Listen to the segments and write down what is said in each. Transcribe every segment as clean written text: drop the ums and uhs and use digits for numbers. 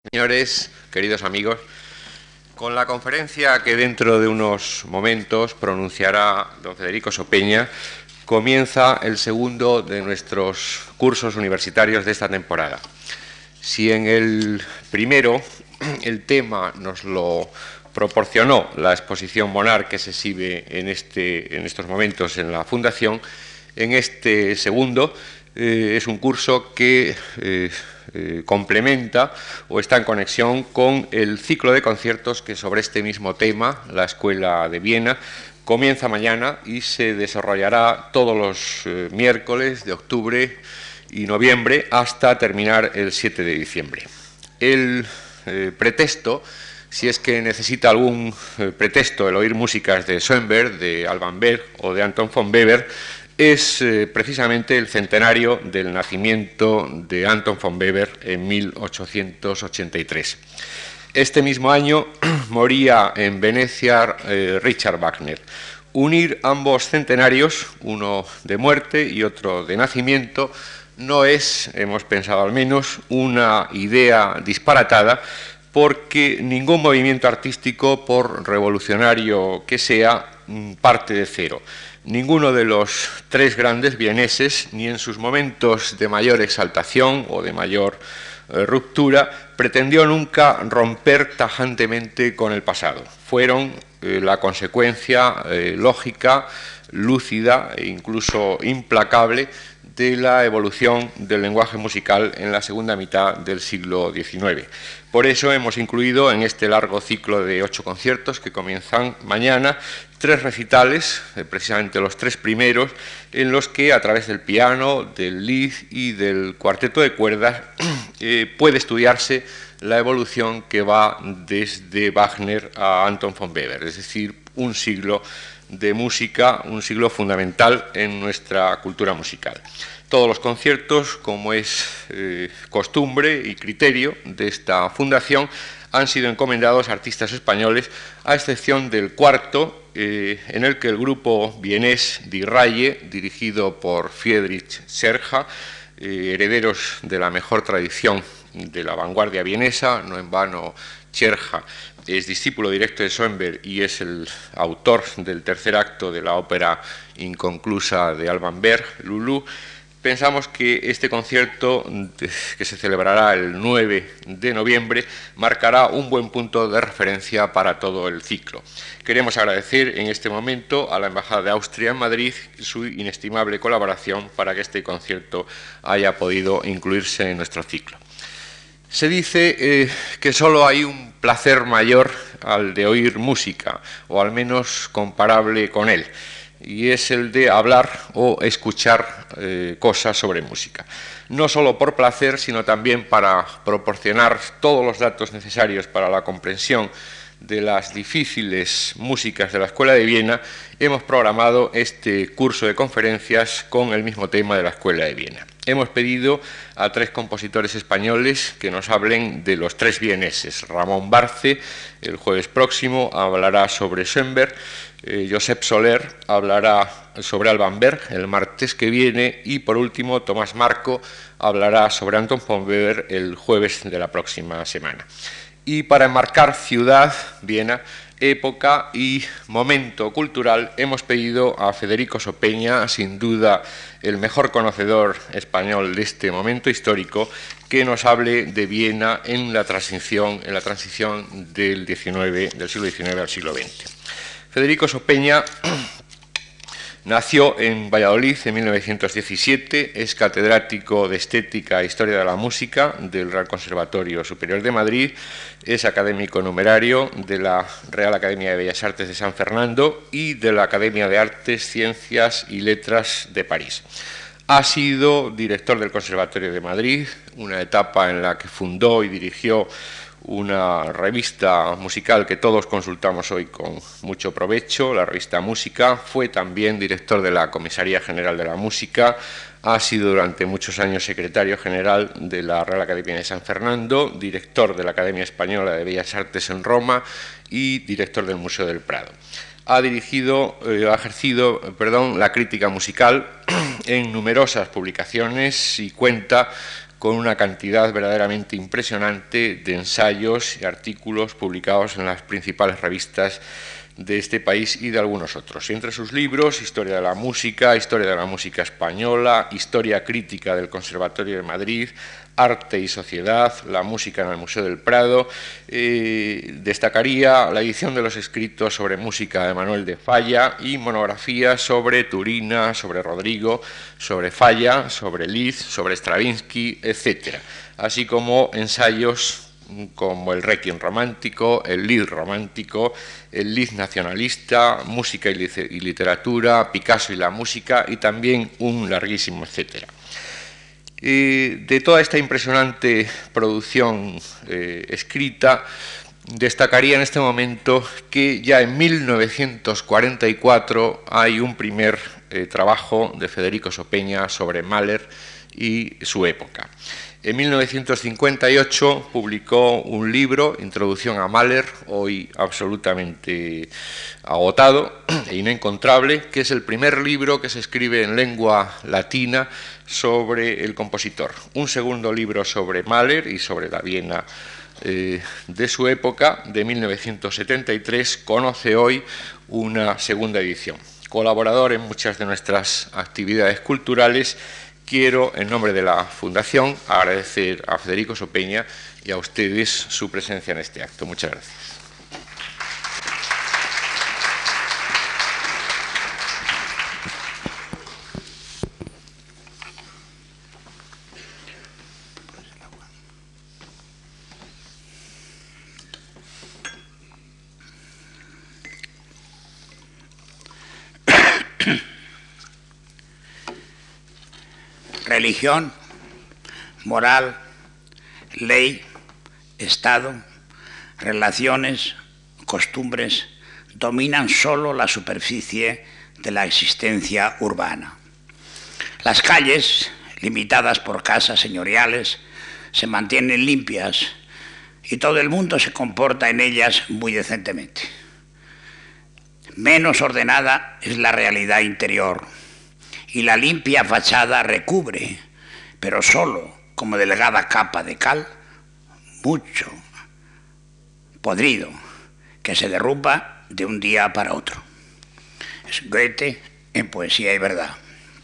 Señores, queridos amigos, con la conferencia que dentro de unos momentos pronunciará don Federico Sopeña, comienza el segundo de nuestros cursos universitarios de esta temporada. Si en el primero el tema nos lo proporcionó la exposición Monar que se exhibe en estos momentos en la Fundación, en este segundo es un curso que complementa o está en conexión con el ciclo de conciertos que sobre este mismo tema, la Escuela de Viena, comienza mañana y se desarrollará todos los miércoles de octubre y noviembre hasta terminar el 7 de diciembre. El pretexto, si es que necesita algún pretexto el oír músicas de Schoenberg, de Alban Berg o de Anton von Weber, es precisamente el centenario del nacimiento de Anton von Weber en 1883. Este mismo año moría en Venecia Richard Wagner. Unir ambos centenarios, uno de muerte y otro de nacimiento, no es, hemos pensado al menos, una idea disparatada, porque ningún movimiento artístico, por revolucionario que sea, parte de cero. Ninguno de los tres grandes vieneses, ni en sus momentos de mayor exaltación o de mayor ruptura, pretendió nunca romper tajantemente con el pasado. Fueron la consecuencia lógica, lúcida e incluso implacable de la evolución del lenguaje musical en la segunda mitad del siglo XIX. Por eso hemos incluido en este largo ciclo de 8 conciertos que comienzan mañana 3 recitales, precisamente los 3 primeros, en los que a través del piano, del lied y del cuarteto de cuerdas puede estudiarse la evolución que va desde Wagner a Anton von Weber, es decir, un siglo de música, un siglo fundamental en nuestra cultura musical. Todos los conciertos, como es costumbre y criterio de esta fundación, han sido encomendados a artistas españoles, a excepción del cuarto, en el que el grupo vienés Die Reihe, dirigido por Friedrich Schercha, herederos de la mejor tradición de la vanguardia vienesa, no en vano Schercha es discípulo directo de Schoenberg y es el autor del tercer acto de la ópera inconclusa de Alban Berg, Lulú. Pensamos que este concierto, que se celebrará el 9 de noviembre, marcará un buen punto de referencia para todo el ciclo. Queremos agradecer en este momento a la Embajada de Austria en Madrid su inestimable colaboración para que este concierto haya podido incluirse en nuestro ciclo. Se dice que solo hay un placer mayor al de oír música, o al menos comparable con él, y es el de hablar o escuchar cosas sobre música. No solo por placer, sino también para proporcionar todos los datos necesarios para la comprensión de las difíciles músicas de la Escuela de Viena, hemos programado este curso de conferencias con el mismo tema de la Escuela de Viena. Hemos pedido a 3 compositores españoles que nos hablen de los 3 vieneses. Ramón Barce, el jueves próximo, hablará sobre Schoenberg. Josep Soler hablará sobre Alban Berg el martes que viene y, por último, Tomás Marco hablará sobre Anton von Weber el jueves de la próxima semana. Y para enmarcar ciudad, Viena, época y momento cultural, hemos pedido a Federico Sopeña, sin duda el mejor conocedor español de este momento histórico, que nos hable de Viena en la transición del siglo XIX al siglo XX. Federico Sopeña nació en Valladolid en 1917, es catedrático de Estética e Historia de la Música del Real Conservatorio Superior de Madrid, es académico numerario de la Real Academia de Bellas Artes de San Fernando y de la Academia de Artes, Ciencias y Letras de París. Ha sido director del Conservatorio de Madrid, una etapa en la que fundó y dirigió una revista musical que todos consultamos hoy con mucho provecho, la revista Música. Fue también director de la Comisaría General de la Música, ha sido durante muchos años secretario general de la Real Academia de San Fernando, director de la Academia Española de Bellas Artes en Roma y director del Museo del Prado. Ha ejercido la crítica musical en numerosas publicaciones y cuenta con una cantidad verdaderamente impresionante de ensayos y artículos publicados en las principales revistas de este país y de algunos otros. Y entre sus libros, Historia de la música española, Historia crítica del Conservatorio de Madrid, Arte y sociedad, la música en el Museo del Prado, destacaría la edición de los escritos sobre música de Manuel de Falla y monografías sobre Turina, sobre Rodrigo, sobre Falla, sobre Liszt, sobre Stravinsky, etc. Así como ensayos como el Requiem romántico, el Lied romántico, el Lied nacionalista, música y literatura, Picasso y la música, y también un larguísimo etcétera. De toda esta impresionante producción escrita, destacaría en este momento que ya en 1944 hay un primer trabajo de Federico Sopeña sobre Mahler y su época. En 1958 publicó un libro, Introducción a Mahler, hoy absolutamente agotado e inencontrable, que es el primer libro que se escribe en lengua latina sobre el compositor. Un segundo libro sobre Mahler y sobre la Viena de su época, de 1973, conoce hoy una segunda edición. Colaborador en muchas de nuestras actividades culturales, quiero, en nombre de la Fundación, agradecer a Federico Sopeña y a ustedes su presencia en este acto. Muchas gracias. Religión, moral, ley, Estado, relaciones, costumbres, dominan solo la superficie de la existencia urbana. Las calles, limitadas por casas señoriales, se mantienen limpias y todo el mundo se comporta en ellas muy decentemente. Menos ordenada es la realidad interior, y la limpia fachada recubre, pero solo como delgada capa de cal, mucho podrido, que se derrumba de un día para otro. Es Goethe en Poesía y Verdad.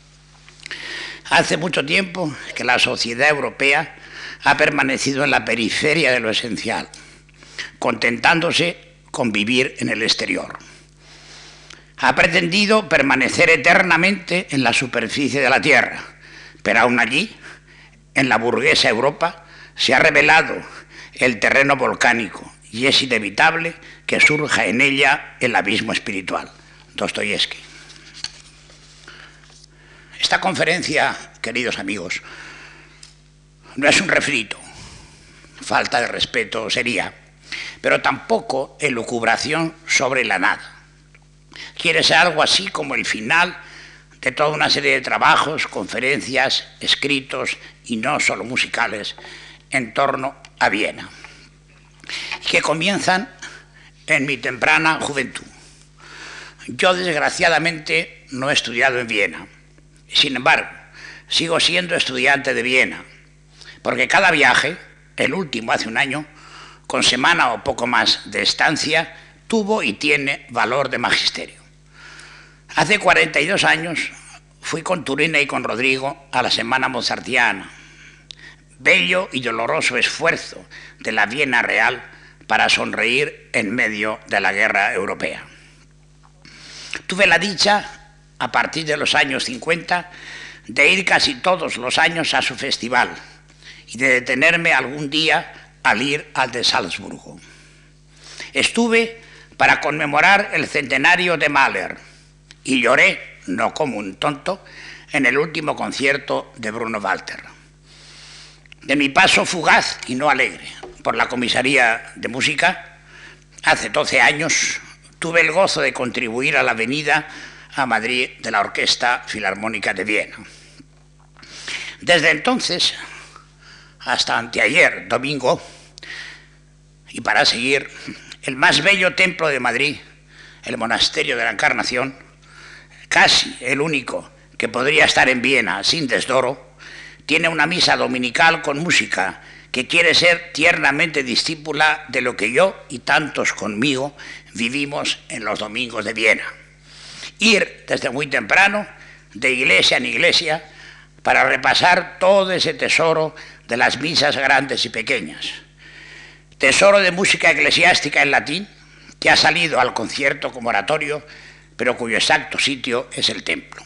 Hace mucho tiempo que la sociedad europea ha permanecido en la periferia de lo esencial, contentándose con vivir en el exterior. Ha pretendido permanecer eternamente en la superficie de la Tierra, pero aún allí, en la burguesa Europa, se ha revelado el terreno volcánico y es inevitable que surja en ella el abismo espiritual. Dostoyevsky. Esta conferencia, queridos amigos, no es un refrito, falta de respeto sería, pero tampoco elucubración sobre la nada. Quiere ser algo así como el final de toda una serie de trabajos, conferencias, escritos y no solo musicales en torno a Viena, que comienzan en mi temprana juventud. Yo desgraciadamente no he estudiado en Viena, sin embargo sigo siendo estudiante de Viena, porque cada viaje, el último hace un año, con semana o poco más de estancia, tuvo y tiene valor de magisterio. Hace 42 años fui con Turina y con Rodrigo a la Semana Mozartiana, bello y doloroso esfuerzo de la Viena real para sonreír en medio de la guerra europea. Tuve la dicha, a partir de los años 50, de ir casi todos los años a su festival y de detenerme algún día al ir al de Salzburgo. Estuve para conmemorar el centenario de Mahler y lloré, no como un tonto, en el último concierto de Bruno Walter. De mi paso fugaz y no alegre por la comisaría de música, hace 12 años tuve el gozo de contribuir a la venida a Madrid de la Orquesta Filarmónica de Viena. Desde entonces, hasta anteayer, domingo, y para seguir, el más bello templo de Madrid, el Monasterio de la Encarnación, casi el único que podría estar en Viena sin desdoro, tiene una misa dominical con música, que quiere ser tiernamente discípula de lo que yo y tantos conmigo vivimos en los domingos de Viena. Ir desde muy temprano, de iglesia en iglesia, para repasar todo ese tesoro de las misas grandes y pequeñas. Tesoro de música eclesiástica en latín, que ha salido al concierto como oratorio, pero cuyo exacto sitio es el templo.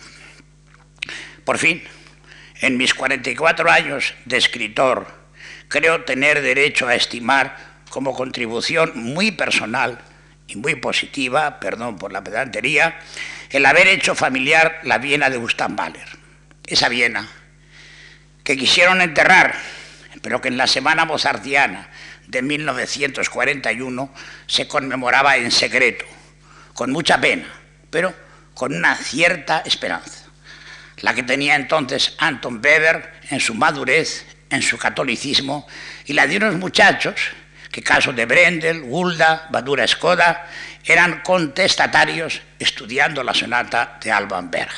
Por fin, en mis 44 años de escritor, creo tener derecho a estimar como contribución muy personal y muy positiva, perdón por la pedantería, el haber hecho familiar la Viena de Gustav Mahler. Esa Viena que quisieron enterrar, pero que en la Semana Mozartiana de 1941 se conmemoraba en secreto, con mucha pena, pero con una cierta esperanza, la que tenía entonces Anton Weber en su madurez, en su catolicismo, y la de unos muchachos que, casos de Brendel, Gulda, Badura Skoda, eran contestatarios estudiando la sonata de Alban Berg.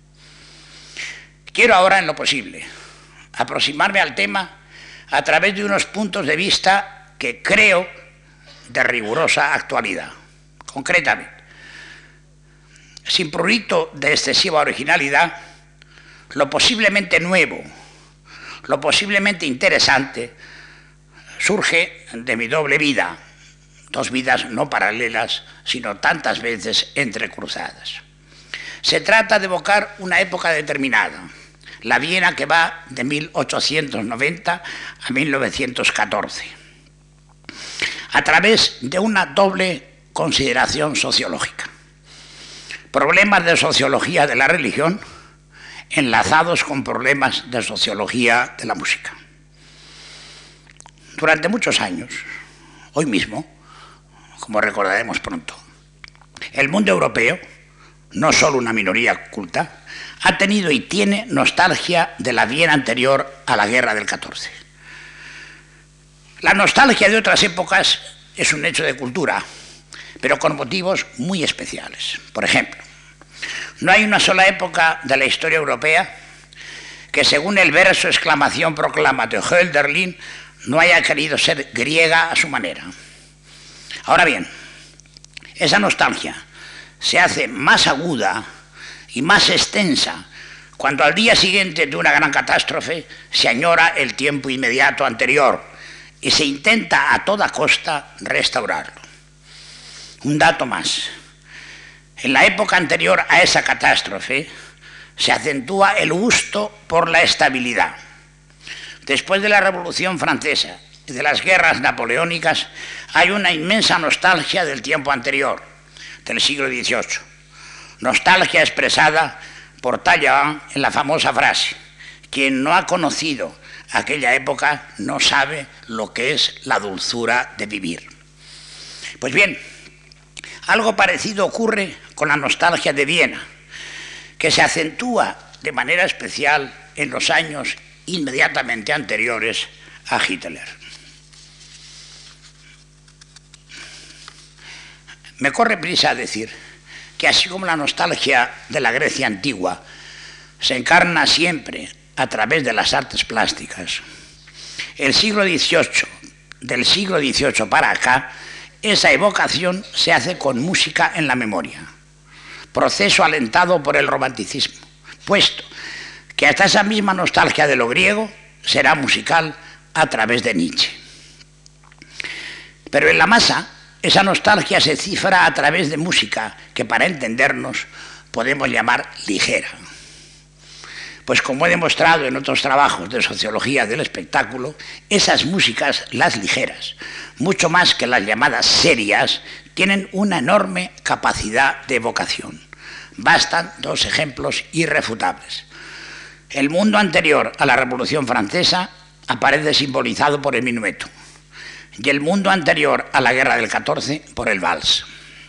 Quiero ahora, en lo posible, aproximarme al tema a través de unos puntos de vista que creo de rigurosa actualidad. Concretamente, sin prurito de excesiva originalidad, lo posiblemente nuevo, lo posiblemente interesante, surge de mi doble vida, dos vidas no paralelas, sino tantas veces entrecruzadas. Se trata de evocar una época determinada, la Viena que va de 1890 a 1914, a través de una doble consideración sociológica. Problemas de sociología de la religión enlazados con problemas de sociología de la música. Durante muchos años, hoy mismo, como recordaremos pronto, el mundo europeo, no solo una minoría culta, ha tenido y tiene nostalgia de la Viena anterior a la guerra del 14. La nostalgia de otras épocas es un hecho de cultura, pero con motivos muy especiales. Por ejemplo, no hay una sola época de la historia europea que, según el verso exclamación proclama de Hölderlin, no haya querido ser griega a su manera. Ahora bien, esa nostalgia se hace más aguda y más extensa cuando al día siguiente de una gran catástrofe se añora el tiempo inmediato anterior y se intenta a toda costa restaurarlo. Un dato más. En la época anterior a esa catástrofe se acentúa el gusto por la estabilidad. Después de la Revolución Francesa y de las guerras napoleónicas hay una inmensa nostalgia del tiempo anterior, del siglo XVIII. Nostalgia expresada por Talleyrand en la famosa frase: quien no ha conocido aquella época no sabe lo que es la dulzura de vivir. Pues bien, algo parecido ocurre con la nostalgia de Viena, que se acentúa de manera especial en los años inmediatamente anteriores a Hitler. Me corre prisa decir que así como la nostalgia de la Grecia antigua se encarna siempre a través de las artes plásticas, el siglo XVIII, del siglo XVIII para acá, esa evocación se hace con música en la memoria, proceso alentado por el romanticismo, puesto que hasta esa misma nostalgia de lo griego será musical a través de Nietzsche. Pero en la masa, esa nostalgia se cifra a través de música que, para entendernos, podemos llamar ligera. Pues como he demostrado en otros trabajos de sociología del espectáculo, esas músicas, las ligeras, mucho más que las llamadas serias, tienen una enorme capacidad de evocación. Bastan dos ejemplos irrefutables. El mundo anterior a la Revolución Francesa aparece simbolizado por el minueto, y el mundo anterior a la guerra del 14 por el vals.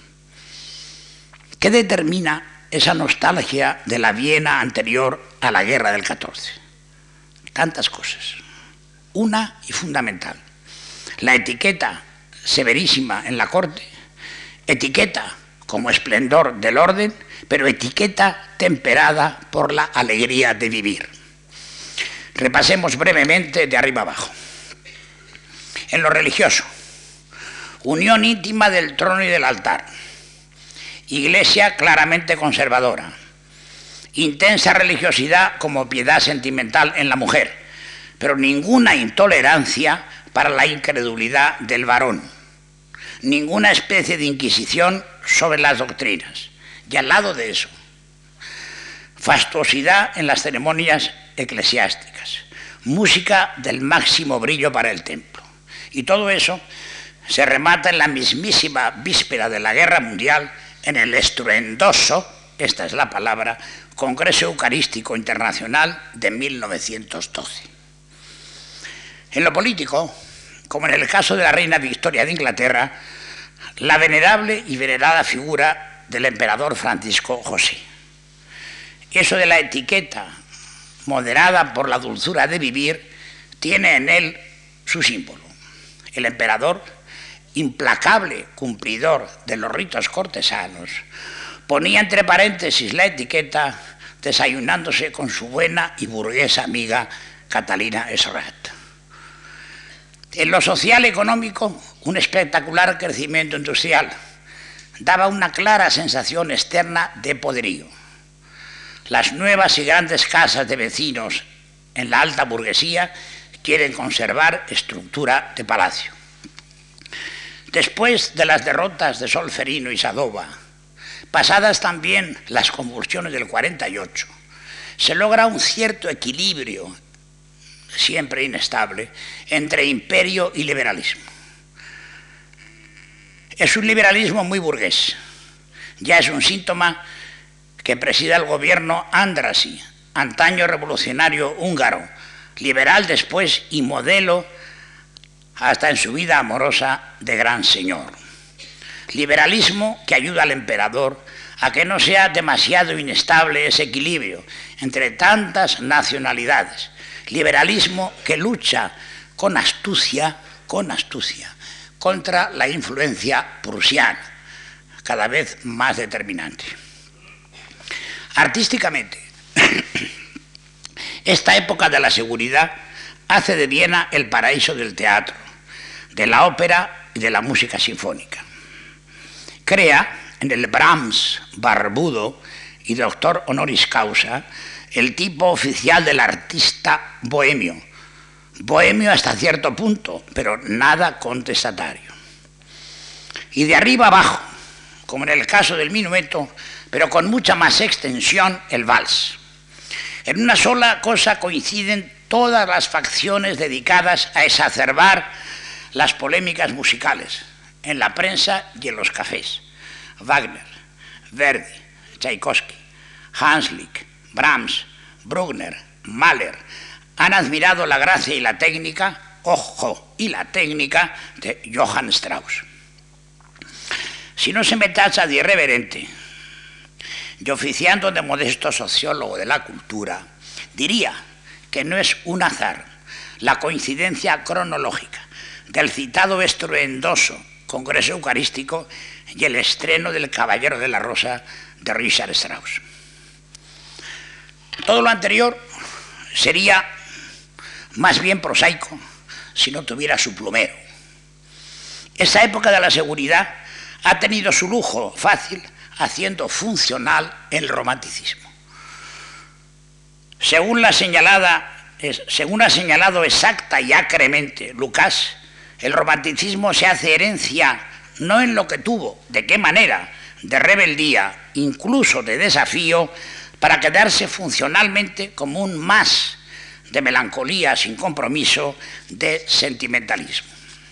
¿Qué determina esa nostalgia de la Viena anterior a la guerra del 14? Tantas cosas. Una y fundamental: la etiqueta severísima en la corte, etiqueta como esplendor del orden, pero etiqueta temperada por la alegría de vivir. Repasemos brevemente de arriba abajo. En lo religioso, unión íntima del trono y del altar, iglesia claramente conservadora, intensa religiosidad como piedad sentimental en la mujer, pero ninguna intolerancia para la incredulidad del varón, ninguna especie de inquisición sobre las doctrinas. Y al lado de eso, fastuosidad en las ceremonias eclesiásticas, música del máximo brillo para el templo. Y todo eso se remata en la mismísima víspera de la Guerra Mundial en el estruendoso, esta es la palabra, Congreso Eucarístico Internacional de 1912. En lo político, como en el caso de la reina Victoria de Inglaterra, la venerable y venerada figura del emperador Francisco José. Eso de la etiqueta moderada por la dulzura de vivir tiene en él su símbolo. El emperador, implacable cumplidor de los ritos cortesanos, ponía entre paréntesis la etiqueta desayunándose con su buena y burguesa amiga Catalina Esrat. En lo social económico, un espectacular crecimiento industrial daba una clara sensación externa de poderío. Las nuevas y grandes casas de vecinos en la alta burguesía quieren conservar estructura de palacio. Después de las derrotas de Solferino y Sadova, pasadas también las convulsiones del 48, se logra un cierto equilibrio, siempre inestable, entre imperio y liberalismo. Es un liberalismo muy burgués. Ya es un síntoma que presida el gobierno Andrassy, antaño revolucionario húngaro, liberal después y modelo hasta en su vida amorosa de gran señor. Liberalismo que ayuda al emperador a que no sea demasiado inestable ese equilibrio entre tantas nacionalidades. Liberalismo que lucha con astucia contra la influencia prusiana, cada vez más determinante. Artísticamente, esta época de la seguridad hace de Viena el paraíso del teatro, de la ópera y de la música sinfónica. Crea en el Brahms barbudo y doctor honoris causa el tipo oficial del artista bohemio. Bohemio hasta cierto punto, pero nada contestatario. Y de arriba abajo, como en el caso del minueto, pero con mucha más extensión, el vals. En una sola cosa coinciden todas las facciones dedicadas a exacerbar las polémicas musicales, en la prensa y en los cafés. Wagner, Verdi, Tchaikovsky, Hanslick, Brahms, Bruckner, Mahler han admirado la gracia y la técnica, ojo, y la técnica de Johann Strauss. Si no se me tacha de irreverente, y oficiando de modesto sociólogo de la cultura, diría que no es un azar la coincidencia cronológica del citado estruendoso Congreso Eucarístico y el estreno del Caballero de la Rosa de Richard Strauss. Todo lo anterior sería más bien prosaico si no tuviera su plumero. Esa época de la seguridad ha tenido su lujo fácil haciendo funcional el romanticismo. Según ha señalado exacta y acremente Lucas, el romanticismo se hace herencia no en lo que tuvo, de qué manera, de rebeldía, incluso de desafío, para quedarse funcionalmente como un más de melancolía sin compromiso, de sentimentalismo.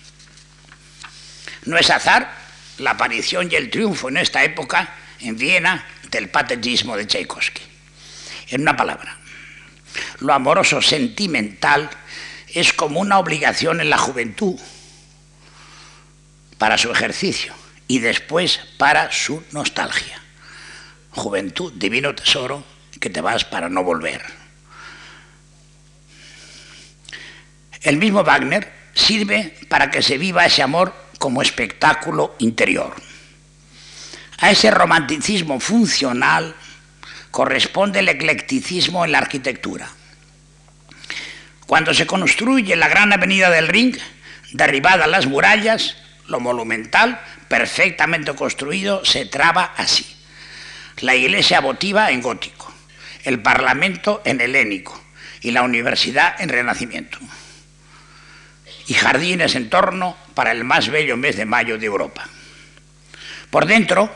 No es azar la aparición y el triunfo en esta época en Viena del patetismo de Tchaikovsky. En una palabra, lo amoroso sentimental es como una obligación en la juventud para su ejercicio y después para su nostalgia. Juventud, divino tesoro, que te vas para no volver. El mismo Wagner sirve para que se viva ese amor como espectáculo interior. A ese romanticismo funcional corresponde el eclecticismo en la arquitectura. Cuando se construye la gran avenida del Ring, derribadas las murallas, lo monumental, perfectamente construido, se traba así. La iglesia votiva en gótico, el parlamento en helénico y la universidad en renacimiento. Y jardines en torno para el más bello mes de mayo de Europa. Por dentro,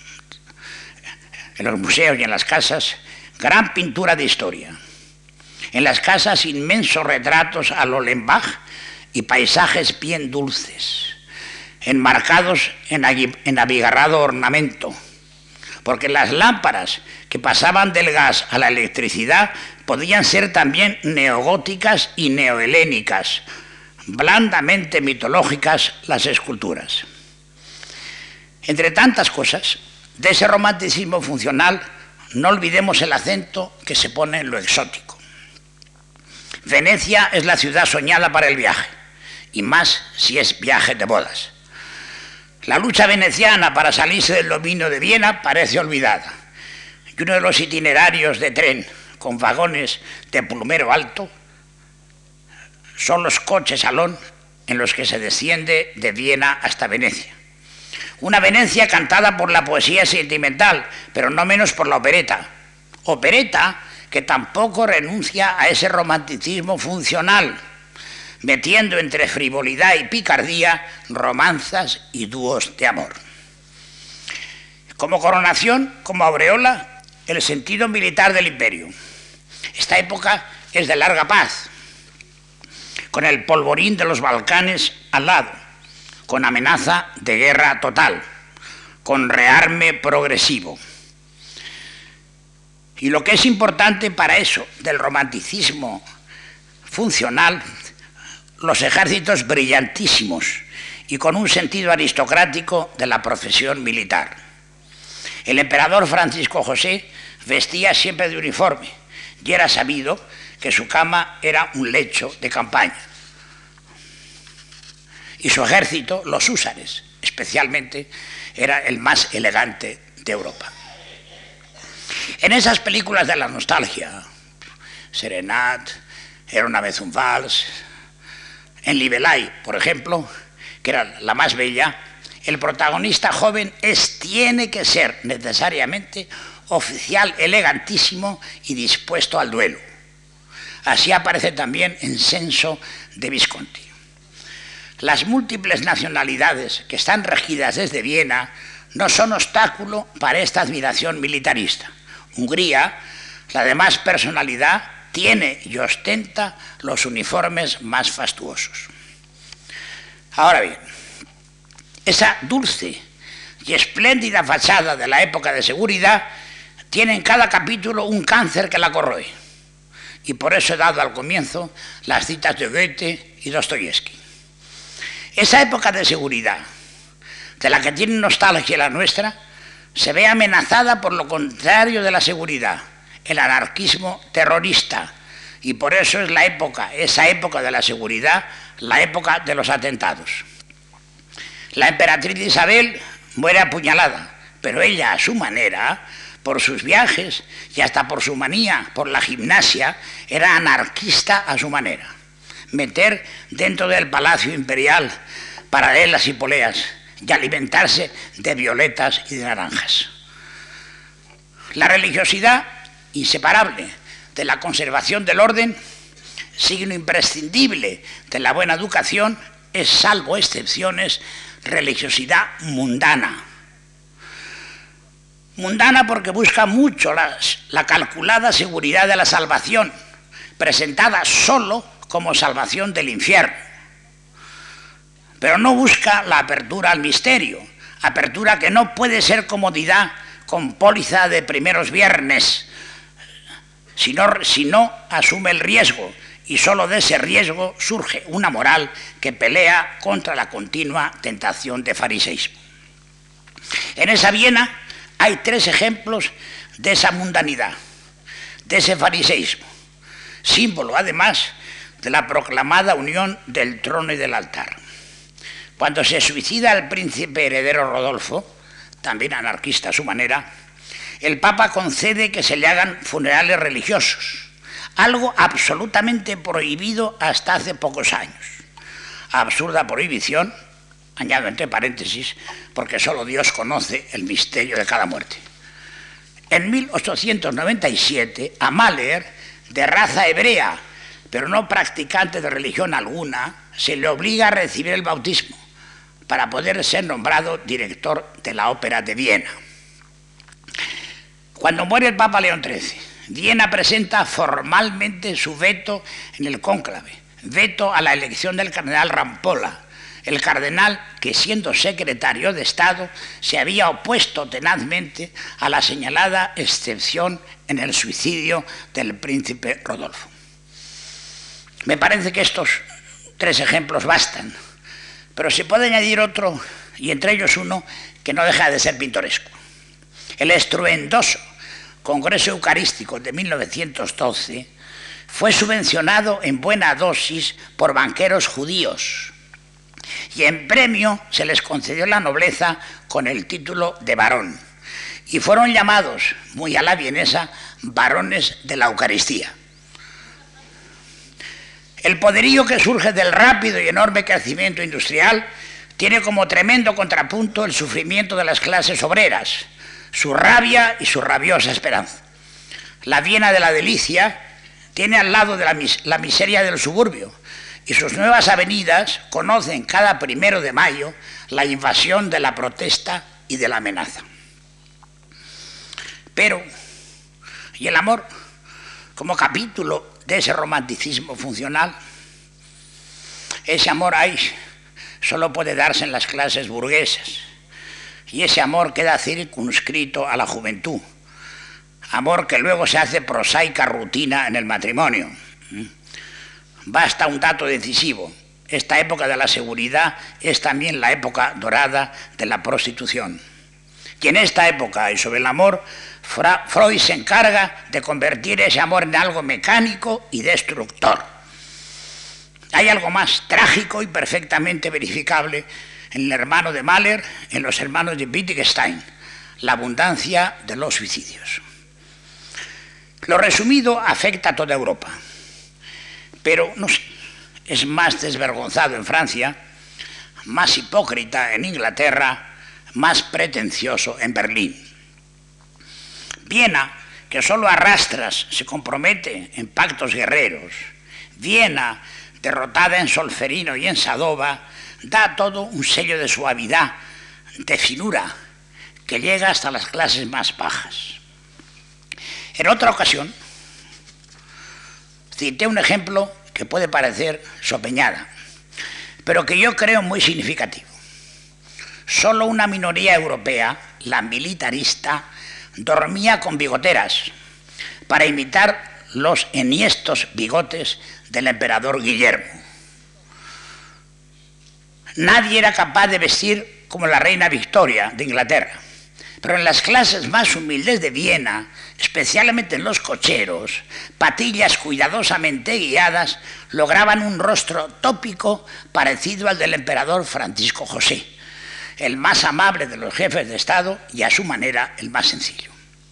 en los museos y en las casas, gran pintura de historia. En las casas, inmensos retratos a lo Lembach y paisajes bien dulces, enmarcados en abigarrado ornamento, porque las lámparas que pasaban del gas a la electricidad podían ser también neogóticas y neohelénicas, blandamente mitológicas las esculturas. Entre tantas cosas, de ese romanticismo funcional, no olvidemos el acento que se pone en lo exótico. Venecia es la ciudad soñada para el viaje, y más si es viaje de bodas. La lucha veneciana para salirse del dominio de Viena parece olvidada, y uno de los itinerarios de tren con vagones de plumero alto son los coches salón en los que se desciende de Viena hasta Venecia. Una Venecia cantada por la poesía sentimental, pero no menos por la opereta. Opereta que tampoco renuncia a ese romanticismo funcional, metiendo entre frivolidad y picardía romanzas y dúos de amor. Como coronación, como aureola, el sentido militar del imperio. Esta época es de larga paz, con el polvorín de los Balcanes al lado, con amenaza de guerra total, con rearme progresivo. Y lo que es importante para eso del romanticismo funcional, los ejércitos brillantísimos y con un sentido aristocrático de la profesión militar. El emperador Francisco José vestía siempre de uniforme y era sabido que su cama era un lecho de campaña. Y su ejército, los húsares, especialmente, era el más elegante de Europa. En esas películas de la nostalgia, Serenat, Era una vez un vals, en Libelay, por ejemplo, que era la más bella, el protagonista joven tiene que ser necesariamente oficial elegantísimo y dispuesto al duelo. Así aparece también en Censo de Visconti. Las múltiples nacionalidades que están regidas desde Viena no son obstáculo para esta admiración militarista. Hungría, la de más personalidad, tiene y ostenta los uniformes más fastuosos. Ahora bien, esa dulce y espléndida fachada de la época de seguridad tiene en cada capítulo un cáncer que la corroe. Y por eso he dado al comienzo las citas de Goethe y Dostoyevsky. Esa época de seguridad, de la que tiene nostalgia la nuestra, se ve amenazada por lo contrario de la seguridad, el anarquismo terrorista. Y por eso es esa época de la seguridad, la época de los atentados. La emperatriz Isabel muere apuñalada, pero ella a su manera, por sus viajes y hasta por su manía, por la gimnasia, era anarquista a su manera. Meter dentro del palacio imperial paralelas y poleas y alimentarse de violetas y de naranjas. La religiosidad, inseparable de la conservación del orden, signo imprescindible de la buena educación, es, salvo excepciones, religiosidad mundana. Mundana porque busca mucho la calculada seguridad de la salvación, presentada solo como salvación del infierno. Pero no busca la apertura al misterio, apertura que no puede ser comodidad con póliza de primeros viernes, si no asume el riesgo, y solo de ese riesgo surge una moral que pelea contra la continua tentación de fariseísmo. En esa Viena hay 3 ejemplos de esa mundanidad, de ese fariseísmo, símbolo además de la proclamada unión del trono y del altar. Cuando se suicida el príncipe heredero Rodolfo, también anarquista a su manera, el Papa concede que se le hagan funerales religiosos, algo absolutamente prohibido hasta hace pocos años. Absurda prohibición, añado entre paréntesis, porque solo Dios conoce el misterio de cada muerte. En 1897, a Mahler, de raza hebrea, pero no practicante de religión alguna, se le obliga a recibir el bautismo para poder ser nombrado director de la Ópera de Viena. Cuando muere el Papa León XIII, Viena presenta formalmente su veto en el cónclave, veto a la elección del cardenal Rampolla, el cardenal que, siendo secretario de Estado, se había opuesto tenazmente a la señalada excepción en el suicidio del príncipe Rodolfo. Me parece que estos 3 ejemplos bastan, pero se puede añadir otro, y entre ellos uno que no deja de ser pintoresco. El estruendoso Congreso Eucarístico de 1912 fue subvencionado en buena dosis por banqueros judíos y en premio se les concedió la nobleza con el título de barón y fueron llamados, muy a la vienesa, varones de la Eucaristía. El poderío que surge del rápido y enorme crecimiento industrial tiene como tremendo contrapunto el sufrimiento de las clases obreras, su rabia y su rabiosa esperanza. La Viena de la delicia tiene al lado de la miseria del suburbio y sus nuevas avenidas conocen cada 1 de mayo la invasión de la protesta y de la amenaza. Pero, ¿y el amor como capítulo de ese romanticismo funcional? Ese amor solo puede darse en las clases burguesas. Y ese amor queda circunscrito a la juventud, amor que luego se hace prosaica rutina en el matrimonio. Basta un dato decisivo: esta época de la seguridad es también la época dorada de la prostitución. Y en esta época, y sobre el amor, Freud se encarga de convertir ese amor en algo mecánico y destructor. Hay algo más trágico y perfectamente verificable en el hermano de Mahler, en los hermanos de Wittgenstein, la abundancia de los suicidios. Lo resumido afecta a toda Europa, pero no sé, es más desvergonzado en Francia, más hipócrita en Inglaterra, más pretencioso en Berlín. Viena, que solo a rastras se compromete en pactos guerreros, Viena, derrotada en Solferino y en Sadova, da todo un sello de suavidad, de finura, que llega hasta las clases más bajas. En otra ocasión, cité un ejemplo que puede parecer sopeñada, pero que yo creo muy significativo. Solo una minoría europea, la militarista, dormía con bigoteras para imitar los enhiestos bigotes del emperador Guillermo. Nadie era capaz de vestir como la reina Victoria de Inglaterra, pero en las clases más humildes de Viena, especialmente en los cocheros, patillas cuidadosamente guiadas lograban un rostro tópico parecido al del emperador Francisco José, el más amable de los jefes de Estado y a su manera el más sencillo.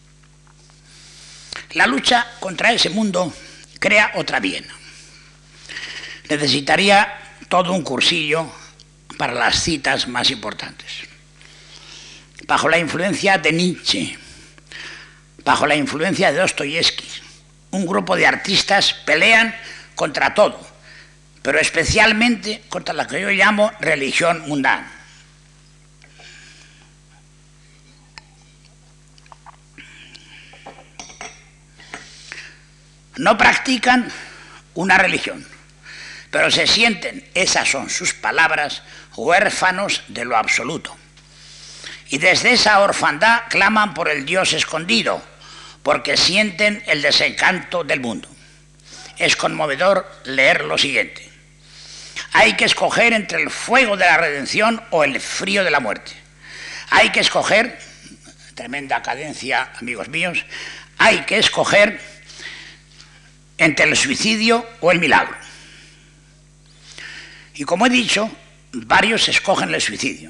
La lucha contra ese mundo crea otra Viena. Necesitaría todo un cursillo para las citas más importantes. Bajo la influencia de Nietzsche, bajo la influencia de Dostoyevsky, un grupo de artistas pelean contra todo, pero especialmente contra la que yo llamo religión mundana. No practican una religión, pero se sienten, esas son sus palabras, huérfanos de lo absoluto. Y desde esa orfandad claman por el Dios escondido, porque sienten el desencanto del mundo. Es conmovedor leer lo siguiente: hay que escoger entre el fuego de la redención o el frío de la muerte. Hay que escoger, tremenda cadencia, amigos míos, hay que escoger entre el suicidio o el milagro. Y como he dicho, varios escogen el suicidio.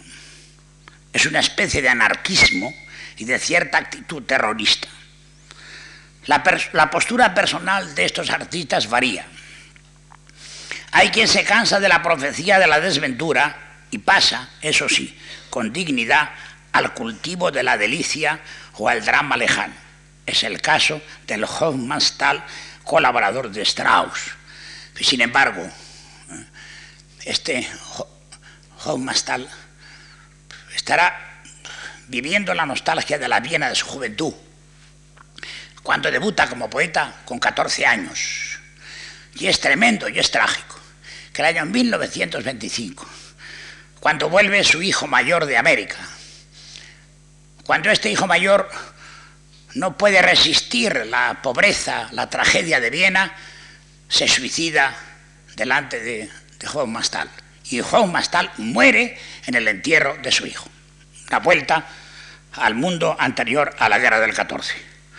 Es una especie de anarquismo y de cierta actitud terrorista. La postura personal de estos artistas varía. Hay quien se cansa de la profecía de la desventura y pasa, eso sí, con dignidad al cultivo de la delicia o al drama lejano. Es el caso del Hofmannsthal, colaborador de Strauss. Sin embargo, este Hofmannsthal estará viviendo la nostalgia de la Viena de su juventud, cuando debuta como poeta con 14 años. Y es tremendo y es trágico que el año 1925, cuando vuelve su hijo mayor de América, cuando este hijo mayor no puede resistir la pobreza, la tragedia de Viena, se suicida delante de Hofmannsthal. Y Hofmannsthal muere en el entierro de su hijo. La vuelta al mundo anterior a la guerra del 14.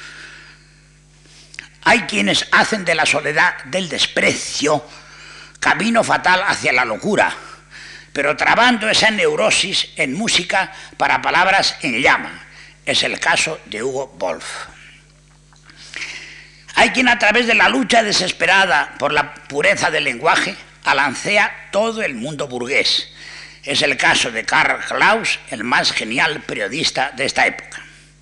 Hay quienes hacen de la soledad del desprecio camino fatal hacia la locura, pero trabando esa neurosis en música para palabras en llama. Es el caso de Hugo Wolf. Hay quien a través de la lucha desesperada por la pureza del lenguaje alancea todo el mundo burgués. Es el caso de Karl Klaus, el más genial periodista de esta época.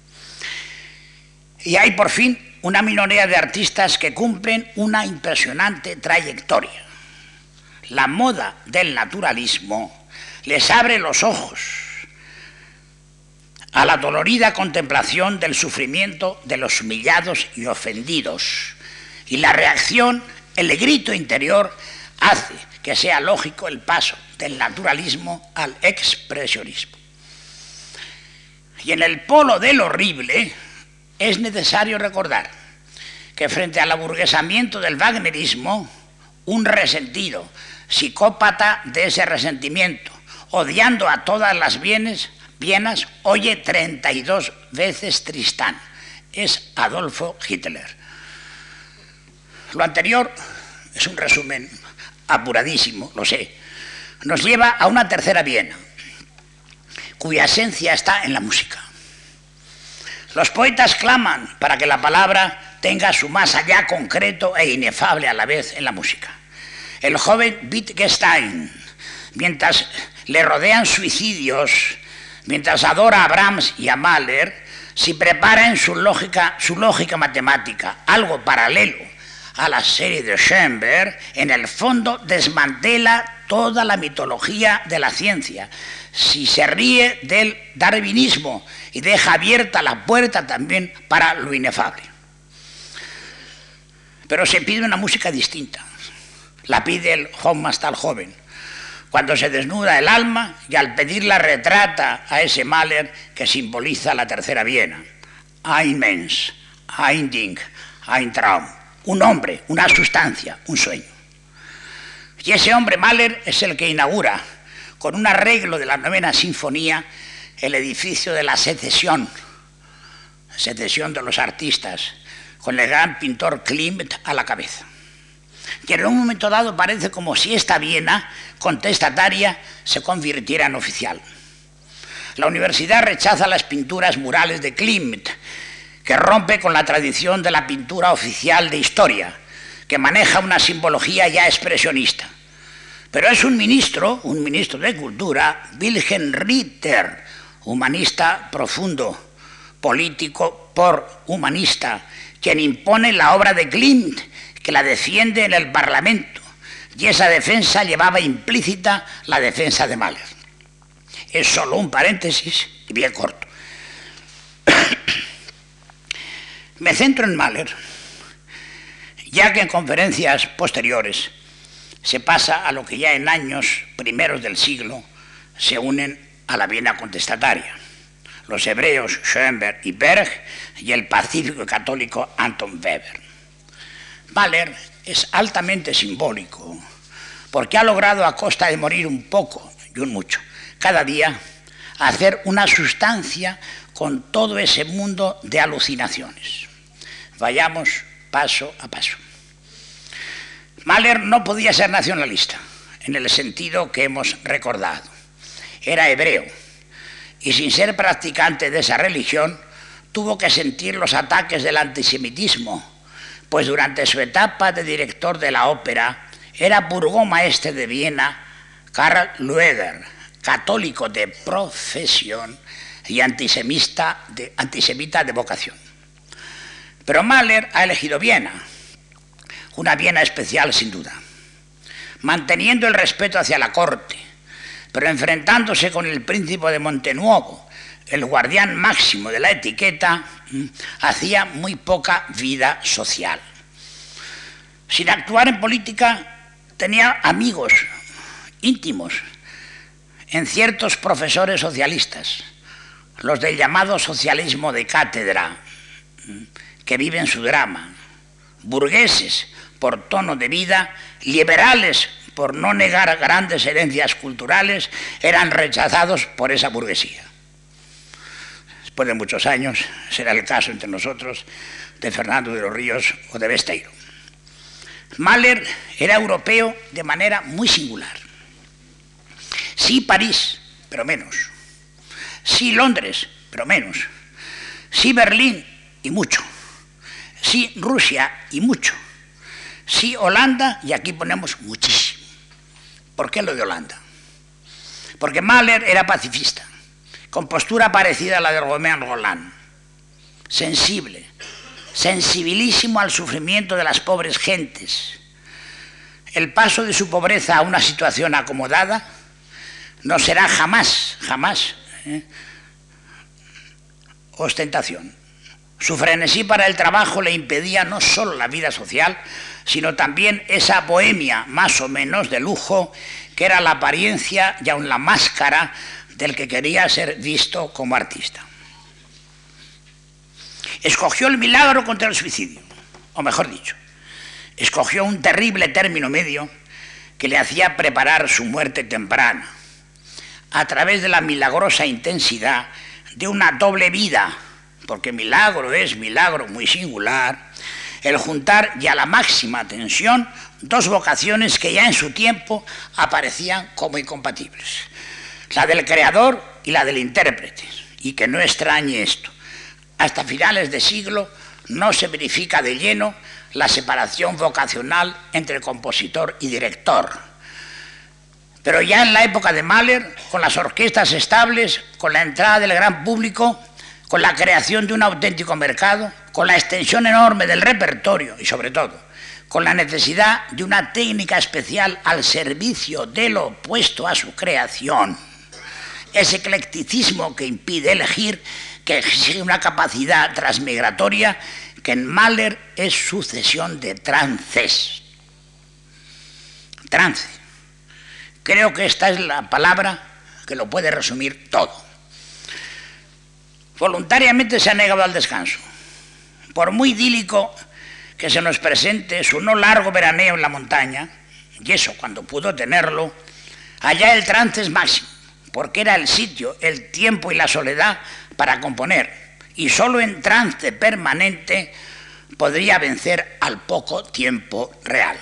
Y hay por fin una minoría de artistas que cumplen una impresionante trayectoria. La moda del naturalismo les abre los ojos a la dolorida contemplación del sufrimiento de los humillados y ofendidos. Y la reacción, el grito interior, hace que sea lógico el paso del naturalismo al expresionismo. Y en el polo del horrible es necesario recordar que frente al aburguesamiento del wagnerismo, un resentido, psicópata de ese resentimiento, odiando a todas las Vienas, oye 32 veces Tristán. Es Adolfo Hitler. Lo anterior es un resumen apuradísimo, lo sé. Nos lleva a una tercera Viena, cuya esencia está en la música. Los poetas claman para que la palabra tenga su más allá concreto e inefable a la vez en la música. El joven Wittgenstein, mientras le rodean suicidios, mientras adora a Brahms y a Mahler, se prepara en su lógica matemática, algo paralelo a la serie de Schoenberg, en el fondo desmantela toda la mitología de la ciencia. Si se ríe del darwinismo y deja abierta la puerta también para lo inefable. Pero se pide una música distinta. La pide el Hofmannsthal joven, cuando se desnuda el alma y al pedirla retrata a ese Mahler que simboliza la tercera Viena. Ein Mensch, ein Ding, ein Traum. Un hombre, una sustancia, un sueño. Y ese hombre Mahler es el que inaugura, con un arreglo de la 9ª Sinfonía, el edificio de la secesión de los artistas, con el gran pintor Klimt a la cabeza. Y en un momento dado parece como si esta Viena contestataria se convirtiera en oficial. La universidad rechaza las pinturas murales de Klimt, que rompe con la tradición de la pintura oficial de historia, que maneja una simbología ya expresionista. Pero es un ministro de cultura, Wilhelm Ritter, humanista profundo, político por humanista, quien impone la obra de Klimt, que la defiende en el Parlamento, y esa defensa llevaba implícita la defensa de Mahler. Es solo un paréntesis y bien corto. Me centro en Mahler, ya que en conferencias posteriores se pasa a lo que ya en años primeros del siglo se unen a la Viena contestataria, los hebreos Schoenberg y Berg y el pacífico católico Anton Weber. Mahler es altamente simbólico porque ha logrado, a costa de morir un poco y un mucho cada día, hacer una sustancia con todo ese mundo de alucinaciones. Vayamos paso a paso. Mahler no podía ser nacionalista, en el sentido que hemos recordado. Era hebreo, y sin ser practicante de esa religión, tuvo que sentir los ataques del antisemitismo, pues durante su etapa de director de la ópera era burgomaestre de Viena Karl Lueger, católico de profesión y antisemita de vocación. Pero Mahler ha elegido Viena, una Viena especial sin duda, manteniendo el respeto hacia la corte, pero enfrentándose con el príncipe de Montenuovo, el guardián máximo de la etiqueta, hacía muy poca vida social. Sin actuar en política, tenía amigos íntimos en ciertos profesores socialistas, los del llamado socialismo de cátedra, que viven su drama, burgueses por tono de vida, liberales por no negar grandes herencias culturales, eran rechazados por esa burguesía. Después de muchos años, será el caso entre nosotros de Fernando de los Ríos o de Besteiro. Mahler era europeo de manera muy singular. Sí París, pero menos. Sí Londres, pero menos. Sí Berlín y mucho. Sí Rusia y mucho. Sí Holanda y aquí ponemos muchísimo. ¿Por qué lo de Holanda? Porque Mahler era pacifista, con postura parecida a la de Romain Rolland, sensible, sensibilísimo al sufrimiento de las pobres gentes. El paso de su pobreza a una situación acomodada no será jamás ostentación. Su frenesí para el trabajo le impedía no solo la vida social, sino también esa bohemia más o menos de lujo que era la apariencia y aun la máscara del que quería ser visto como artista. Escogió el milagro contra el suicidio, o mejor dicho, escogió un terrible término medio que le hacía preparar su muerte temprana, a través de la milagrosa intensidad de una doble vida, porque milagro es milagro muy singular, el juntar ya a la máxima tensión dos vocaciones que ya en su tiempo aparecían como incompatibles, la del creador y la del intérprete, y que no extrañe esto, hasta finales de siglo no se verifica de lleno la separación vocacional entre compositor y director. Pero ya en la época de Mahler, con las orquestas estables, con la entrada del gran público, con la creación de un auténtico mercado, con la extensión enorme del repertorio y sobre todo con la necesidad de una técnica especial al servicio de lo opuesto a su creación, ese eclecticismo que impide elegir, que exige una capacidad transmigratoria que en Mahler es sucesión de trances. Trance. Creo que esta es la palabra que lo puede resumir todo. Voluntariamente se ha negado al descanso. Por muy idílico que se nos presente su no largo veraneo en la montaña, y eso cuando pudo tenerlo, allá el trance es máximo, porque era el sitio, el tiempo y la soledad para componer, y solo en trance permanente podría vencer al poco tiempo real.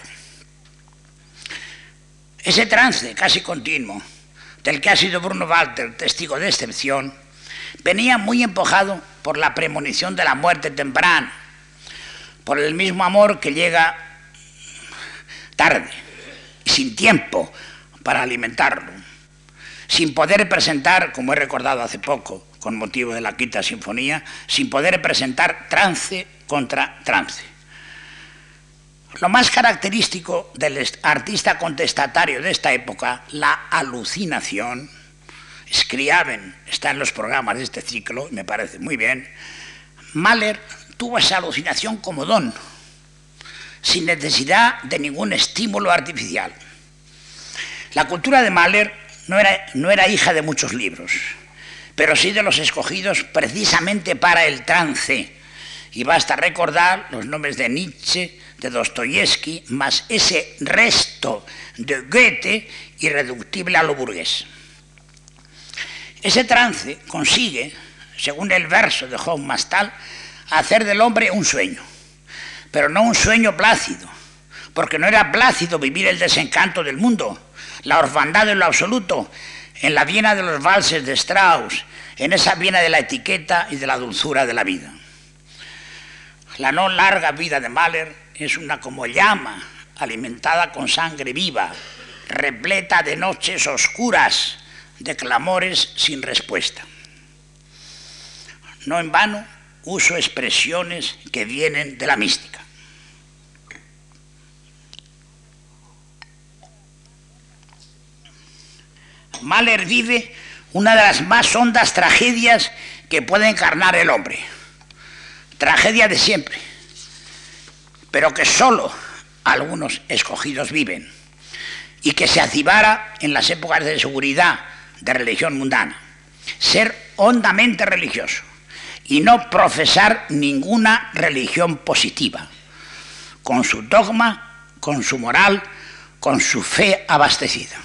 Ese trance casi continuo, del que ha sido Bruno Walter testigo de excepción, venía muy empujado por la premonición de la muerte temprana, por el mismo amor que llega tarde, sin tiempo para alimentarlo, sin poder presentar, como he recordado hace poco, con motivo de la Quinta Sinfonía, sin poder presentar trance contra trance. Lo más característico del artista contestatario de esta época, la alucinación, Scriabin está en los programas de este ciclo, y me parece muy bien. Mahler tuvo esa alucinación como don, sin necesidad de ningún estímulo artificial. La cultura de Mahler no era hija de muchos libros, pero sí de los escogidos precisamente para el trance. Y basta recordar los nombres de Nietzsche, de Dostoyevsky, más ese resto de Goethe irreductible a lo burgués. Ese trance consigue, según el verso de Job Mastal, hacer del hombre un sueño, pero no un sueño plácido, porque no era plácido vivir el desencanto del mundo, la orfandad en lo absoluto, en la Viena de los valses de Strauss, en esa Viena de la etiqueta y de la dulzura de la vida. La no larga vida de Mahler es una como llama alimentada con sangre viva, repleta de noches oscuras, de clamores sin respuesta. No en vano uso expresiones que vienen de la mística. Mahler vive una de las más hondas tragedias que puede encarnar el hombre. Tragedia de siempre, pero que solo algunos escogidos viven y que se acibara en las épocas de seguridad de religión mundana. Ser hondamente religioso y no profesar ninguna religión positiva, con su dogma, con su moral, con su fe abastecida.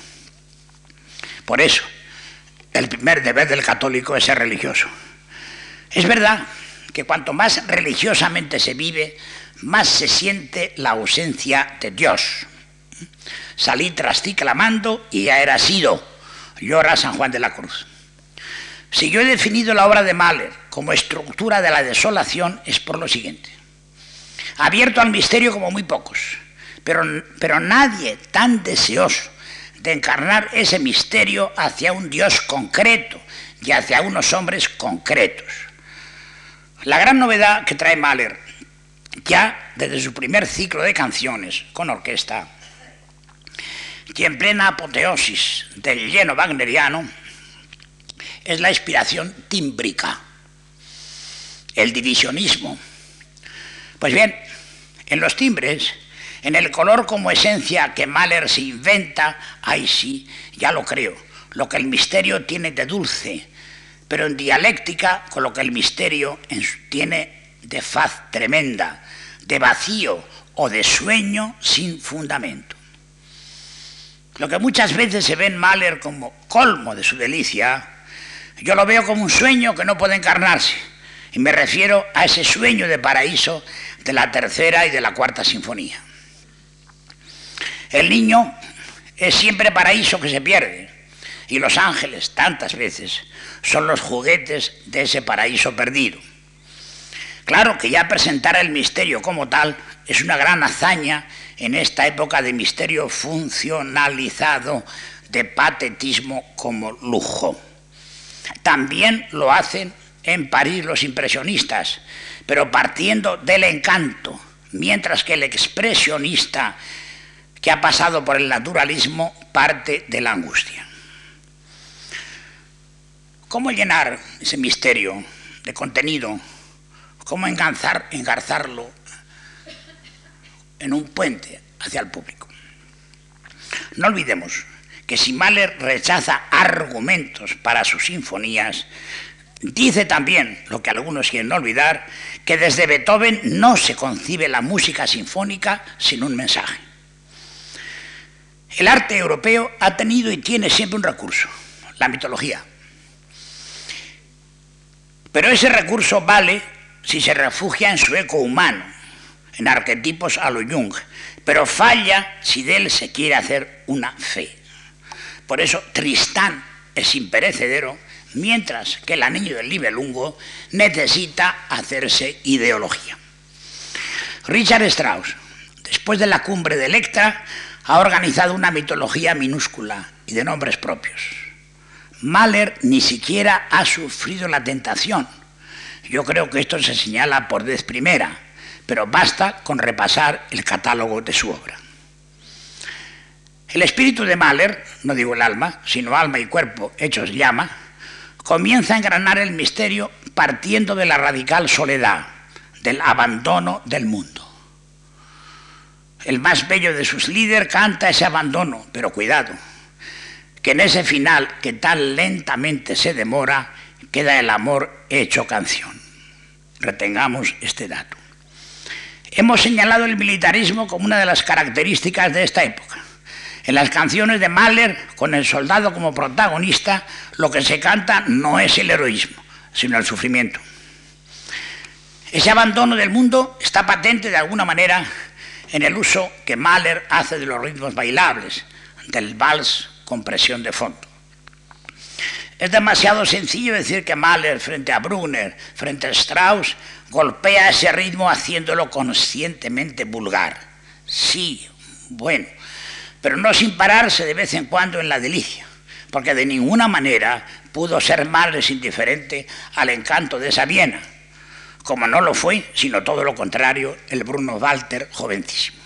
Por eso, el primer deber del católico es ser religioso. Es verdad que cuanto más religiosamente se vive, más se siente la ausencia de Dios. Salí tras ti clamando y ya era sido, llora San Juan de la Cruz. Si yo he definido la obra de Mahler como estructura de la desolación, es por lo siguiente. Abierto al misterio como muy pocos, pero nadie tan deseoso de encarnar ese misterio hacia un Dios concreto y hacia unos hombres concretos. La gran novedad que trae Mahler, ya desde su primer ciclo de canciones con orquesta, y en plena apoteosis del lleno wagneriano, es la inspiración tímbrica, el divisionismo. Pues bien, en los timbres, en el color como esencia que Mahler se inventa, ahí sí, ya lo creo, lo que el misterio tiene de dulce, pero en dialéctica con lo que el misterio tiene de faz tremenda, de vacío o de sueño sin fundamento. Lo que muchas veces se ve en Mahler como colmo de su delicia, yo lo veo como un sueño que no puede encarnarse, y me refiero a ese sueño de paraíso de la tercera y de la cuarta sinfonía. El niño es siempre paraíso que se pierde, y los ángeles, tantas veces, son los juguetes de ese paraíso perdido. Claro que ya presentar el misterio como tal es una gran hazaña en esta época de misterio funcionalizado, de patetismo como lujo. También lo hacen en París los impresionistas, pero partiendo del encanto, mientras que el expresionista, que ha pasado por el naturalismo, parte de la angustia. ¿Cómo llenar ese misterio de contenido? ¿Cómo engarzarlo en un puente hacia el público? No olvidemos que si Mahler rechaza argumentos para sus sinfonías, dice también, lo que algunos quieren olvidar, que desde Beethoven no se concibe la música sinfónica sin un mensaje. El arte europeo ha tenido y tiene siempre un recurso, la mitología. Pero ese recurso vale si se refugia en su eco humano, en arquetipos a lo Jung, pero falla si de él se quiere hacer una fe. Por eso Tristán es imperecedero, mientras que el anillo del Nibelungo necesita hacerse ideología. Richard Strauss, después de la cumbre de Electra, ha organizado una mitología minúscula y de nombres propios. Mahler ni siquiera ha sufrido la tentación. Yo creo que esto se señala por vez primera, pero basta con repasar el catálogo de su obra. El espíritu de Mahler, no digo el alma, sino alma y cuerpo hechos llama, comienza a engranar el misterio partiendo de la radical soledad, del abandono del mundo. El más bello de sus líderes canta ese abandono, pero cuidado, que en ese final que tan lentamente se demora, queda el amor hecho canción. Retengamos este dato. Hemos señalado el militarismo como una de las características de esta época. En las canciones de Mahler, con el soldado como protagonista, lo que se canta no es el heroísmo, sino el sufrimiento. Ese abandono del mundo está patente de alguna manera en el uso que Mahler hace de los ritmos bailables, del vals con presión de fondo. Es demasiado sencillo decir que Mahler frente a Brunner, frente a Strauss, golpea ese ritmo haciéndolo conscientemente vulgar. Sí, bueno, pero no sin pararse de vez en cuando en la delicia, porque de ninguna manera pudo ser Mahler indiferente al encanto de esa Viena, como no lo fue, sino todo lo contrario, el Bruno Walter jovencísimo.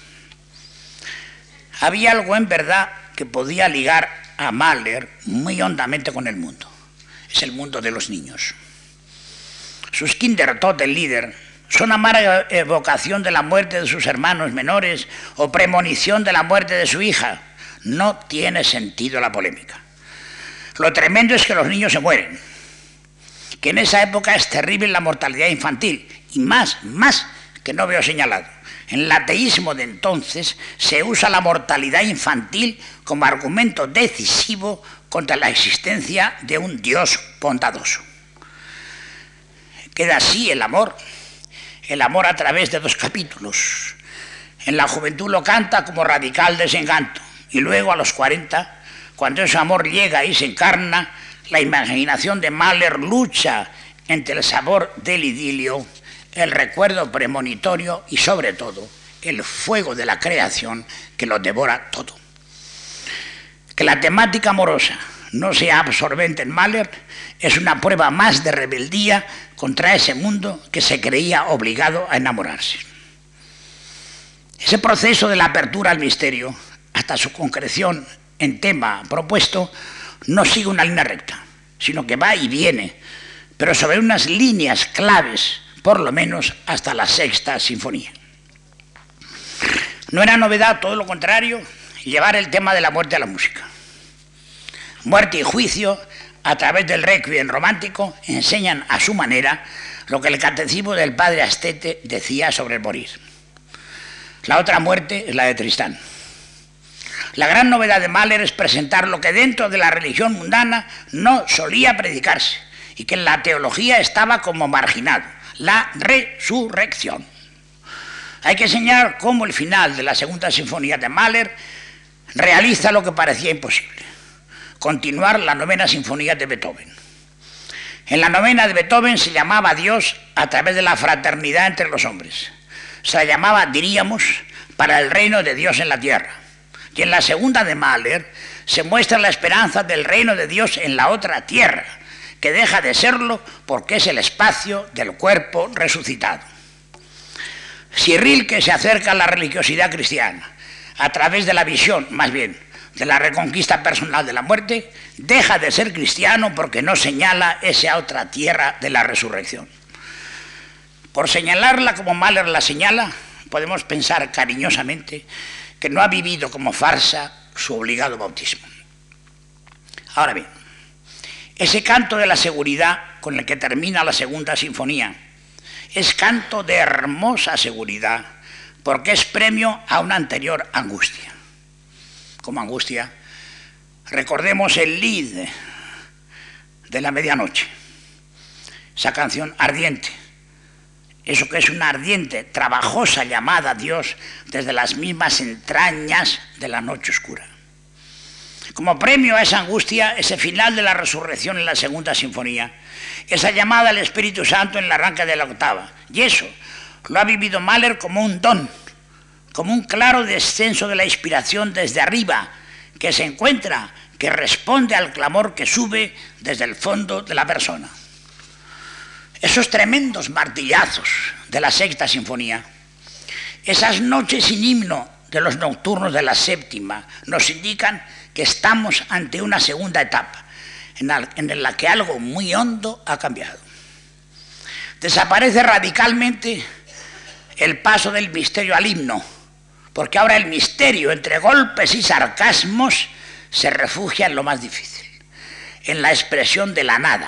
Había algo en verdad que podía ligar a Mahler muy hondamente con el mundo. Es el mundo de los niños. Sus Kindertotenlieder son amarga evocación de la muerte de sus hermanos menores o premonición de la muerte de su hija. No tiene sentido la polémica. Lo tremendo es que los niños se mueren, que en esa época es terrible la mortalidad infantil, y más que no veo señalado. En el ateísmo de entonces se usa la mortalidad infantil como argumento decisivo contra la existencia de un Dios bondadoso. Queda así el amor a través de 2 capítulos. En la juventud lo canta como radical desencanto, y luego a los 40, cuando ese amor llega y se encarna, la imaginación de Mahler lucha entre el sabor del idilio, el recuerdo premonitorio y, sobre todo, el fuego de la creación que lo devora todo. Que la temática amorosa no sea absorbente en Mahler es una prueba más de rebeldía contra ese mundo que se creía obligado a enamorarse. Ese proceso de la apertura al misterio, hasta su concreción en tema propuesto, no sigue una línea recta, sino que va y viene, pero sobre unas líneas claves, por lo menos hasta la 6ª sinfonía. No era novedad, todo lo contrario, llevar el tema de la muerte a la música. Muerte y juicio, a través del requiem romántico, enseñan a su manera lo que el catecismo del padre Astete decía sobre el morir. La otra muerte es la de Tristán. La gran novedad de Mahler es presentar lo que dentro de la religión mundana no solía predicarse y que en la teología estaba como marginado: la resurrección. Hay que señalar cómo el final de la 2ª sinfonía de Mahler realiza lo que parecía imposible: continuar la 9ª sinfonía de Beethoven. En la 9ª de Beethoven se llamaba a Dios a través de la fraternidad entre los hombres. Se la llamaba, diríamos, para el reino de Dios en la tierra. Y en la 2ª de Mahler se muestra la esperanza del reino de Dios en la otra tierra, que deja de serlo porque es el espacio del cuerpo resucitado. Si Rilke se acerca a la religiosidad cristiana a través de la visión, más bien, de la reconquista personal de la muerte, deja de ser cristiano porque no señala esa otra tierra de la resurrección. Por señalarla como Mahler la señala, podemos pensar cariñosamente que no ha vivido como farsa su obligado bautismo. Ahora bien, ese canto de la seguridad con el que termina la 2ª sinfonía es canto de hermosa seguridad, porque es premio a una anterior angustia. Como angustia, recordemos el Lied de la medianoche, esa canción ardiente, eso que es una ardiente, trabajosa llamada a Dios desde las mismas entrañas de la noche oscura. Como premio a esa angustia, ese final de la resurrección en la 2ª sinfonía, esa llamada al Espíritu Santo en el arranque de la 8ª, y eso lo ha vivido Mahler como un don, como un claro descenso de la inspiración desde arriba, que se encuentra, que responde al clamor que sube desde el fondo de la persona. Esos tremendos martillazos de la 6ª sinfonía, esas noches sin himno de los nocturnos de la 7ª, nos indican que estamos ante una 2ª etapa, en la que algo muy hondo ha cambiado. Desaparece radicalmente el paso del misterio al himno, porque ahora el misterio, entre golpes y sarcasmos, se refugia en lo más difícil, en la expresión de la nada.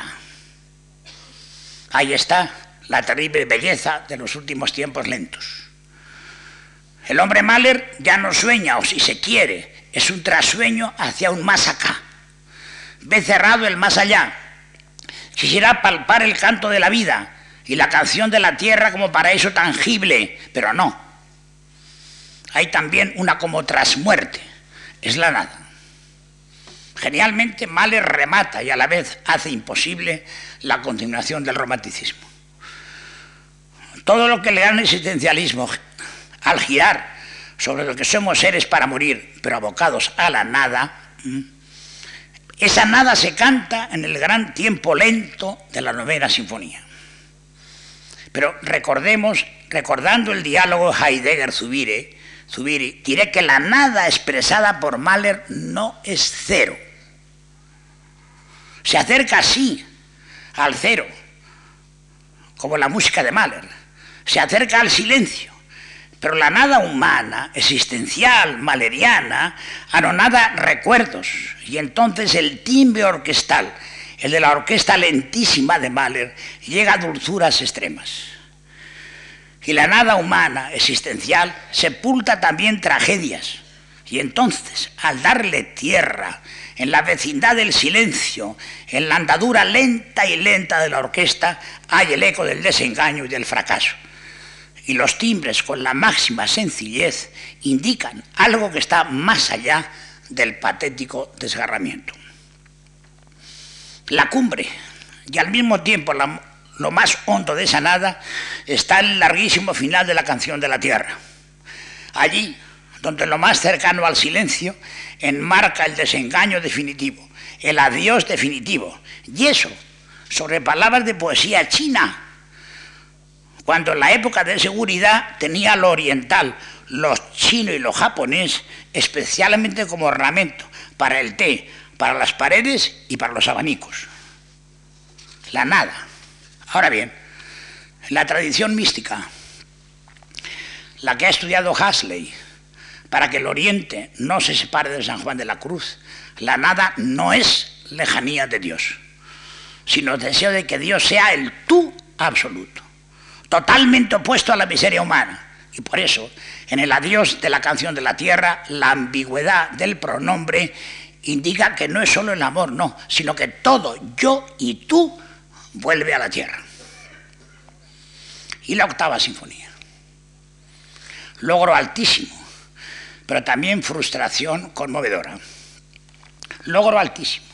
Ahí está la terrible belleza de los últimos tiempos lentos. El hombre Mahler ya no sueña, o si se quiere, es un trasueño hacia un más acá. Ve cerrado el más allá. Quisiera palpar el canto de la vida y la canción de la tierra como paraíso tangible, pero no. Hay también una como trasmuerte, es la nada. Genialmente, Mahler remata y a la vez hace imposible la continuación del romanticismo. Todo lo que le da el existencialismo al girar sobre lo que somos seres para morir, pero abocados a la nada, esa nada se canta en el gran tiempo lento de la 9ª sinfonía. Pero recordando el diálogo Heidegger-Zubiri, diré que la nada expresada por Mahler no es cero. Se acerca así al cero, como la música de Mahler. Se acerca al silencio, pero la nada humana, existencial, mahleriana, anonada recuerdos. Y entonces el timbre orquestal, el de la orquesta lentísima de Mahler, llega a dulzuras extremas. Y la nada humana, existencial, sepulta también tragedias. Y entonces, al darle tierra, en la vecindad del silencio, en la andadura lenta y lenta de la orquesta, hay el eco del desengaño y del fracaso. Y los timbres, con la máxima sencillez, indican algo que está más allá del patético desgarramiento. La cumbre, y al mismo tiempo lo más hondo de esa nada, está el larguísimo final de la canción de la Tierra. Allí, donde lo más cercano al silencio enmarca el desengaño definitivo, el adiós definitivo. Y eso, sobre palabras de poesía china, cuando en la época de seguridad tenía lo oriental, lo chino y lo japonés, especialmente como ornamento para el té, para las paredes y para los abanicos. La nada. Ahora bien, la tradición mística, la que ha estudiado Huxley, para que el Oriente no se separe de San Juan de la Cruz, la nada no es lejanía de Dios, sino deseo de que Dios sea el tú absoluto, totalmente opuesto a la miseria humana. Y por eso, en el adiós de la canción de la Tierra, la ambigüedad del pronombre indica que no es solo el amor, no, sino que todo, yo y tú, vuelve a la Tierra. Y la 8ª sinfonía. Logro altísimo, pero también frustración conmovedora. Logro altísimo.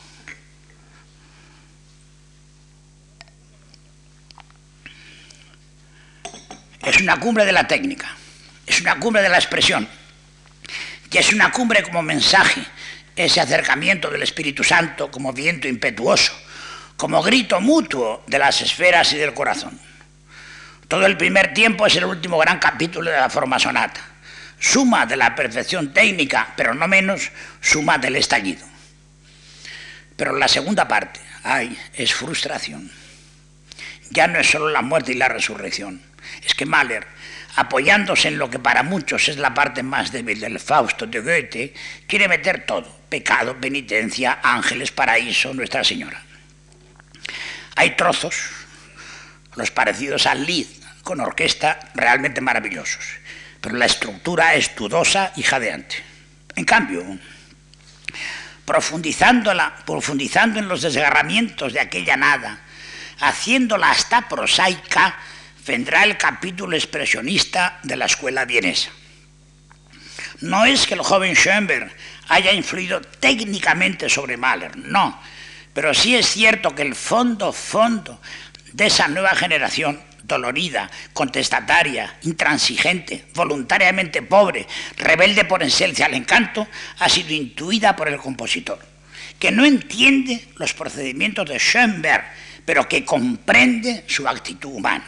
Es una cumbre de la técnica, es una cumbre de la expresión, y es una cumbre como mensaje, ese acercamiento del Espíritu Santo como viento impetuoso, como grito mutuo de las esferas y del corazón. Todo el primer tiempo es el último gran capítulo de la forma sonata, suma de la perfección técnica, pero no menos suma del estallido. Pero la segunda parte, es frustración. Ya no es solo la muerte y la resurrección, es que Mahler, apoyándose en lo que para muchos es la parte más débil del Fausto de Goethe, quiere meter todo: pecado, penitencia, ángeles, paraíso, Nuestra Señora. Hay trozos, los parecidos al Lied, con orquesta, realmente maravillosos, pero la estructura es dudosa y jadeante. En cambio, profundizando en los desgarramientos de aquella nada, haciéndola hasta prosaica, vendrá el capítulo expresionista de la escuela vienesa. No es que el joven Schoenberg haya influido técnicamente sobre Mahler, no, pero sí es cierto que el fondo de esa nueva generación, dolorida, contestataria, intransigente, voluntariamente pobre, rebelde por esencia al encanto, ha sido intuida por el compositor, que no entiende los procedimientos de Schoenberg, pero que comprende su actitud humana.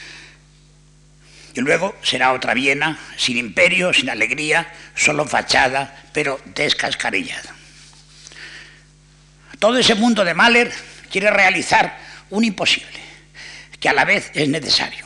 Y luego será otra Viena, sin imperio, sin alegría, solo fachada, pero descascarillada. Todo ese mundo de Mahler quiere realizar un imposible, que a la vez es necesario.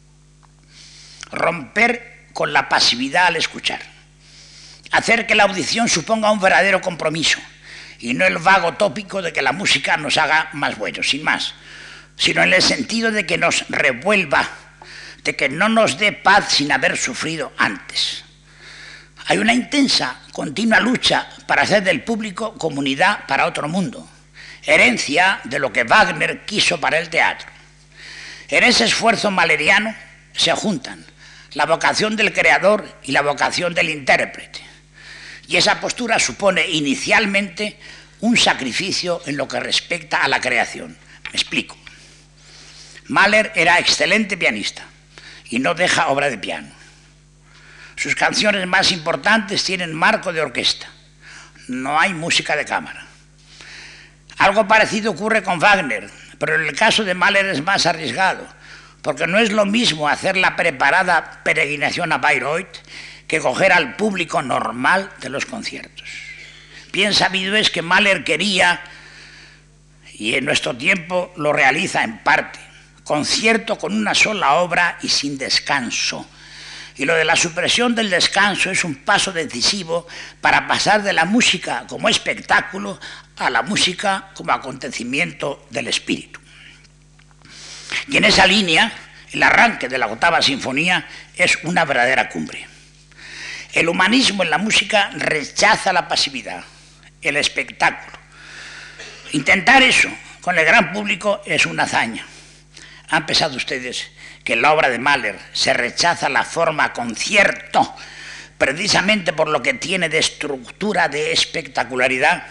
Romper con la pasividad al escuchar. Hacer que la audición suponga un verdadero compromiso, y no el vago tópico de que la música nos haga más buenos, sin más, sino en el sentido de que nos revuelva, de que no nos dé paz sin haber sufrido antes. Hay una intensa, continua lucha para hacer del público comunidad para otro mundo, herencia de lo que Wagner quiso para el teatro. En ese esfuerzo mahleriano se juntan la vocación del creador y la vocación del intérprete. Y esa postura supone inicialmente un sacrificio en lo que respecta a la creación. Me explico. Mahler era excelente pianista y no deja obra de piano. Sus canciones más importantes tienen marco de orquesta. No hay música de cámara. Algo parecido ocurre con Wagner, pero en el caso de Mahler es más arriesgado, porque no es lo mismo hacer la preparada peregrinación a Bayreuth que coger al público normal de los conciertos. Bien sabido es que Mahler quería, y en nuestro tiempo lo realiza en parte, concierto con una sola obra y sin descanso. Y lo de la supresión del descanso es un paso decisivo para pasar de la música como espectáculo a la música como acontecimiento del espíritu. Y en esa línea, el arranque de la 8ª Sinfonía es una verdadera cumbre. El humanismo en la música rechaza la pasividad, el espectáculo. Intentar eso con el gran público es una hazaña. Han pensado ustedes que en la obra de Mahler se rechaza la forma concierto, precisamente por lo que tiene de estructura de espectacularidad.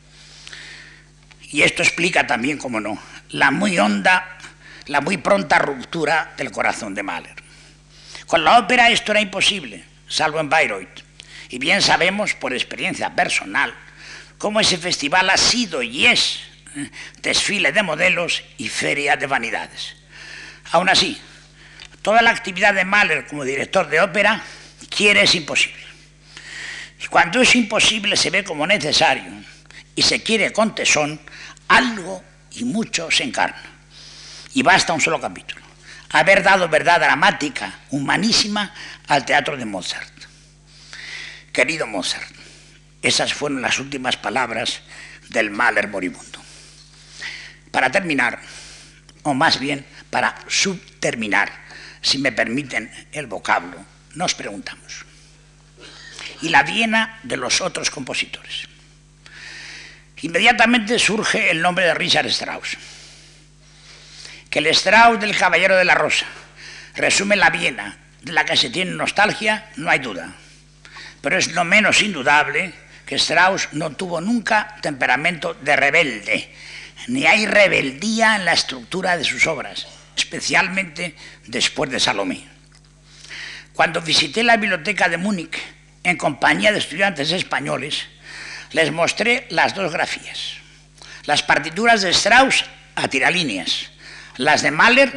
Y esto explica también, cómo no, la muy honda, la muy pronta ruptura del corazón de Mahler. Con la ópera esto era imposible, salvo en Bayreuth. Y bien sabemos, por experiencia personal, cómo ese festival ha sido y es desfile de modelos y feria de vanidades. Aún así, toda la actividad de Mahler como director de ópera es imposible. Y cuando es imposible se ve como necesario y se quiere con tesón, algo y mucho se encarna. Y basta un solo capítulo: haber dado verdad dramática, humanísima, al teatro de Mozart. Querido Mozart, esas fueron las últimas palabras del Mahler moribundo. Para terminar, o más bien para subterminar, si me permiten el vocablo, nos preguntamos: ¿y la Viena de los otros compositores? Inmediatamente surge el nombre de Richard Strauss. Que el Strauss del Caballero de la Rosa resume la Viena de la que se tiene nostalgia, no hay duda. Pero es lo menos indudable que Strauss no tuvo nunca temperamento de rebelde, ni hay rebeldía en la estructura de sus obras, especialmente después de Salomé. Cuando visité la biblioteca de Múnich en compañía de estudiantes españoles, les mostré las dos grafías. Las partituras de Strauss a tiralíneas, las de Mahler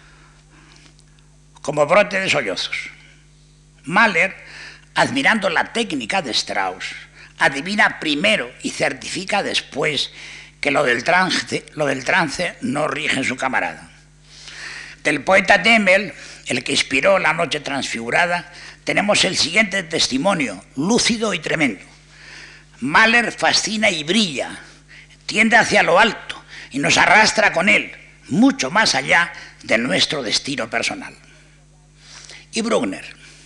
como brote de sollozos. Mahler, admirando la técnica de Strauss, adivina primero y certifica después que lo del trance no rige en su camarada. Del poeta Demel, el que inspiró La Noche Transfigurada, tenemos el siguiente testimonio, lúcido y tremendo. Mahler fascina y brilla, tiende hacia lo alto y nos arrastra con él, mucho más allá de nuestro destino personal. Y Bruckner.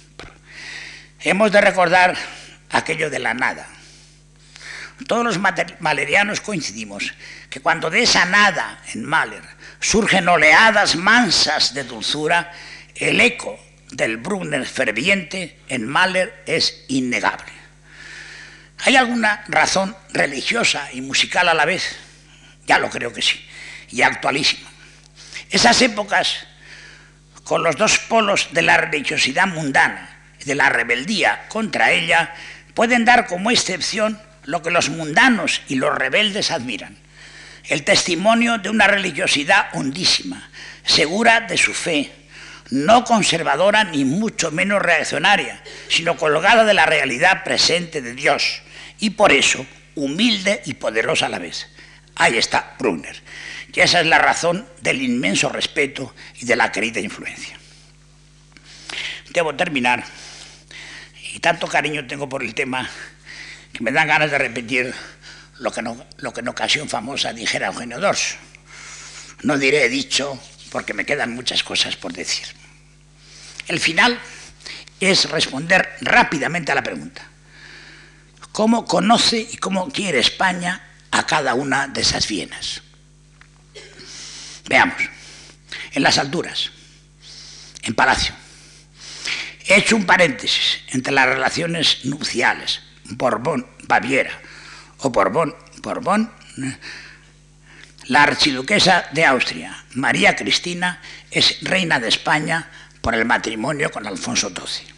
Hemos de recordar aquello de la nada. Todos los mahlerianos coincidimos que cuando de esa nada en Mahler surgen oleadas mansas de dulzura, el eco del Bruckner ferviente en Mahler es innegable. ¿Hay alguna razón religiosa y musical a la vez? Ya lo creo que sí, y actualísima. Esas épocas, con los dos polos de la religiosidad mundana y de la rebeldía contra ella, pueden dar como excepción lo que los mundanos y los rebeldes admiran: el testimonio de una religiosidad hondísima, segura de su fe, no conservadora ni mucho menos reaccionaria, sino colgada de la realidad presente de Dios, y por eso humilde y poderosa a la vez. Ahí está Bruckner, y esa es la razón del inmenso respeto y de la querida influencia. Debo terminar, y tanto cariño tengo por el tema que me dan ganas de repetir lo que en ocasión famosa dijera Eugenio d'Ors. No diré he dicho, porque me quedan muchas cosas por decir. El final es responder rápidamente a la pregunta: ¿cómo conoce y cómo quiere España a cada una de esas Vienas? Veamos. En las alturas, en Palacio. He hecho un paréntesis entre las relaciones nupciales Borbón-Baviera o Borbón Borbón, la archiduquesa de Austria, María Cristina, es reina de España por el matrimonio con Alfonso XII.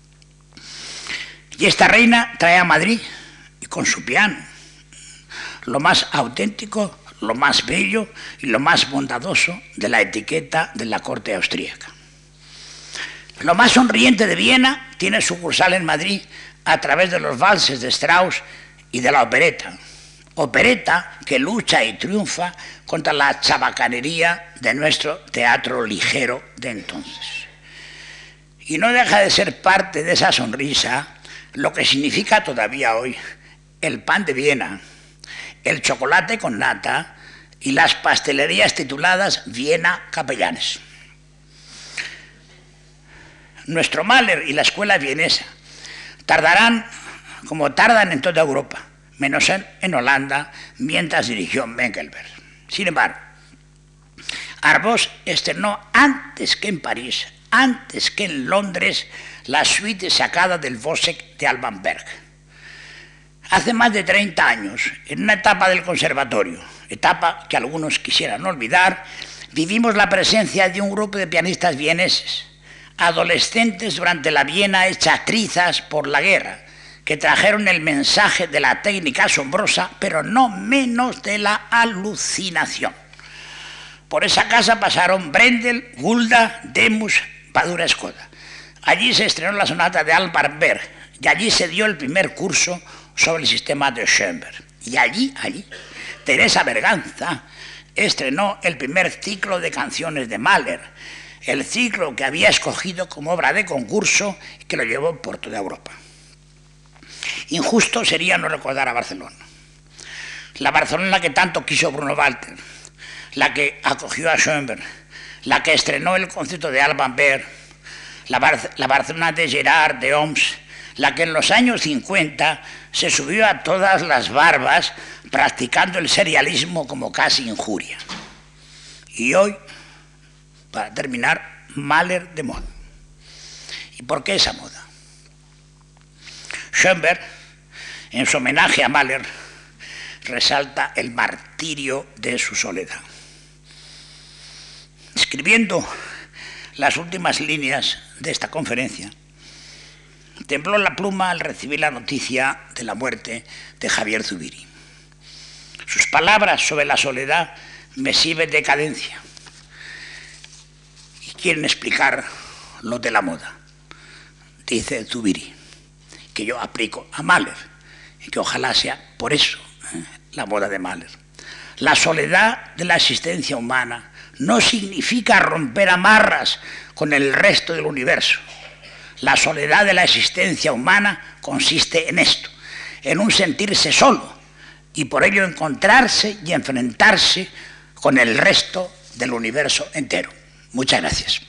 Y esta reina trae a Madrid, y con su piano, lo más auténtico, lo más bello y lo más bondadoso de la etiqueta de la corte austríaca. Lo más sonriente de Viena tiene sucursal en Madrid a través de los valses de Strauss y de la opereta. Opereta que lucha y triunfa contra la chabacanería de nuestro teatro ligero de entonces. Y no deja de ser parte de esa sonrisa lo que significa todavía hoy el pan de Viena, el chocolate con nata y las pastelerías tituladas Viena Capellanes. Nuestro Mahler y la escuela vienesa tardarán como tardan en toda Europa, menos en Holanda, mientras dirigió Mengelberg. Sin embargo, Arbós estrenó antes que en París, antes que en Londres, la suite sacada del Wozzeck de Alban Berg. Hace más de 30 años, en una etapa del conservatorio, etapa que algunos quisieran olvidar, vivimos la presencia de un grupo de pianistas vieneses, adolescentes durante la Viena hecha trizas por la guerra, que trajeron el mensaje de la técnica asombrosa, pero no menos de la alucinación. Por esa casa pasaron Brendel, Gulda, Demus, Badura Skoda. Allí se estrenó la sonata de Alban Berg y allí se dio el primer curso sobre el sistema de Schoenberg. Y allí, Teresa Berganza estrenó el primer ciclo de canciones de Mahler, el ciclo que había escogido como obra de concurso y que lo llevó por toda Europa. Injusto sería no recordar a Barcelona. La Barcelona que tanto quiso Bruno Walter, la que acogió a Schoenberg, la que estrenó el concierto de Alban Berg, la Barcelona de Gerard, de Homs, la que en los años 50 se subió a todas las barbas practicando el serialismo como casi injuria. Y hoy, para terminar, Mahler de moda. ¿Y por qué esa moda? Schoenberg, en su homenaje a Mahler, resalta el martirio de su soledad. Escribiendo las últimas líneas de esta conferencia, tembló la pluma al recibir la noticia de la muerte de Javier Zubiri. Sus palabras sobre la soledad me sirven de cadencia y quieren explicar lo de la moda. Dice Zubiri, que yo aplico a Mahler y que ojalá sea por eso la moda de Mahler. La soledad de la existencia humana no significa romper amarras con el resto del universo. La soledad de la existencia humana consiste en esto, en un sentirse solo y por ello encontrarse y enfrentarse con el resto del universo entero. Muchas gracias.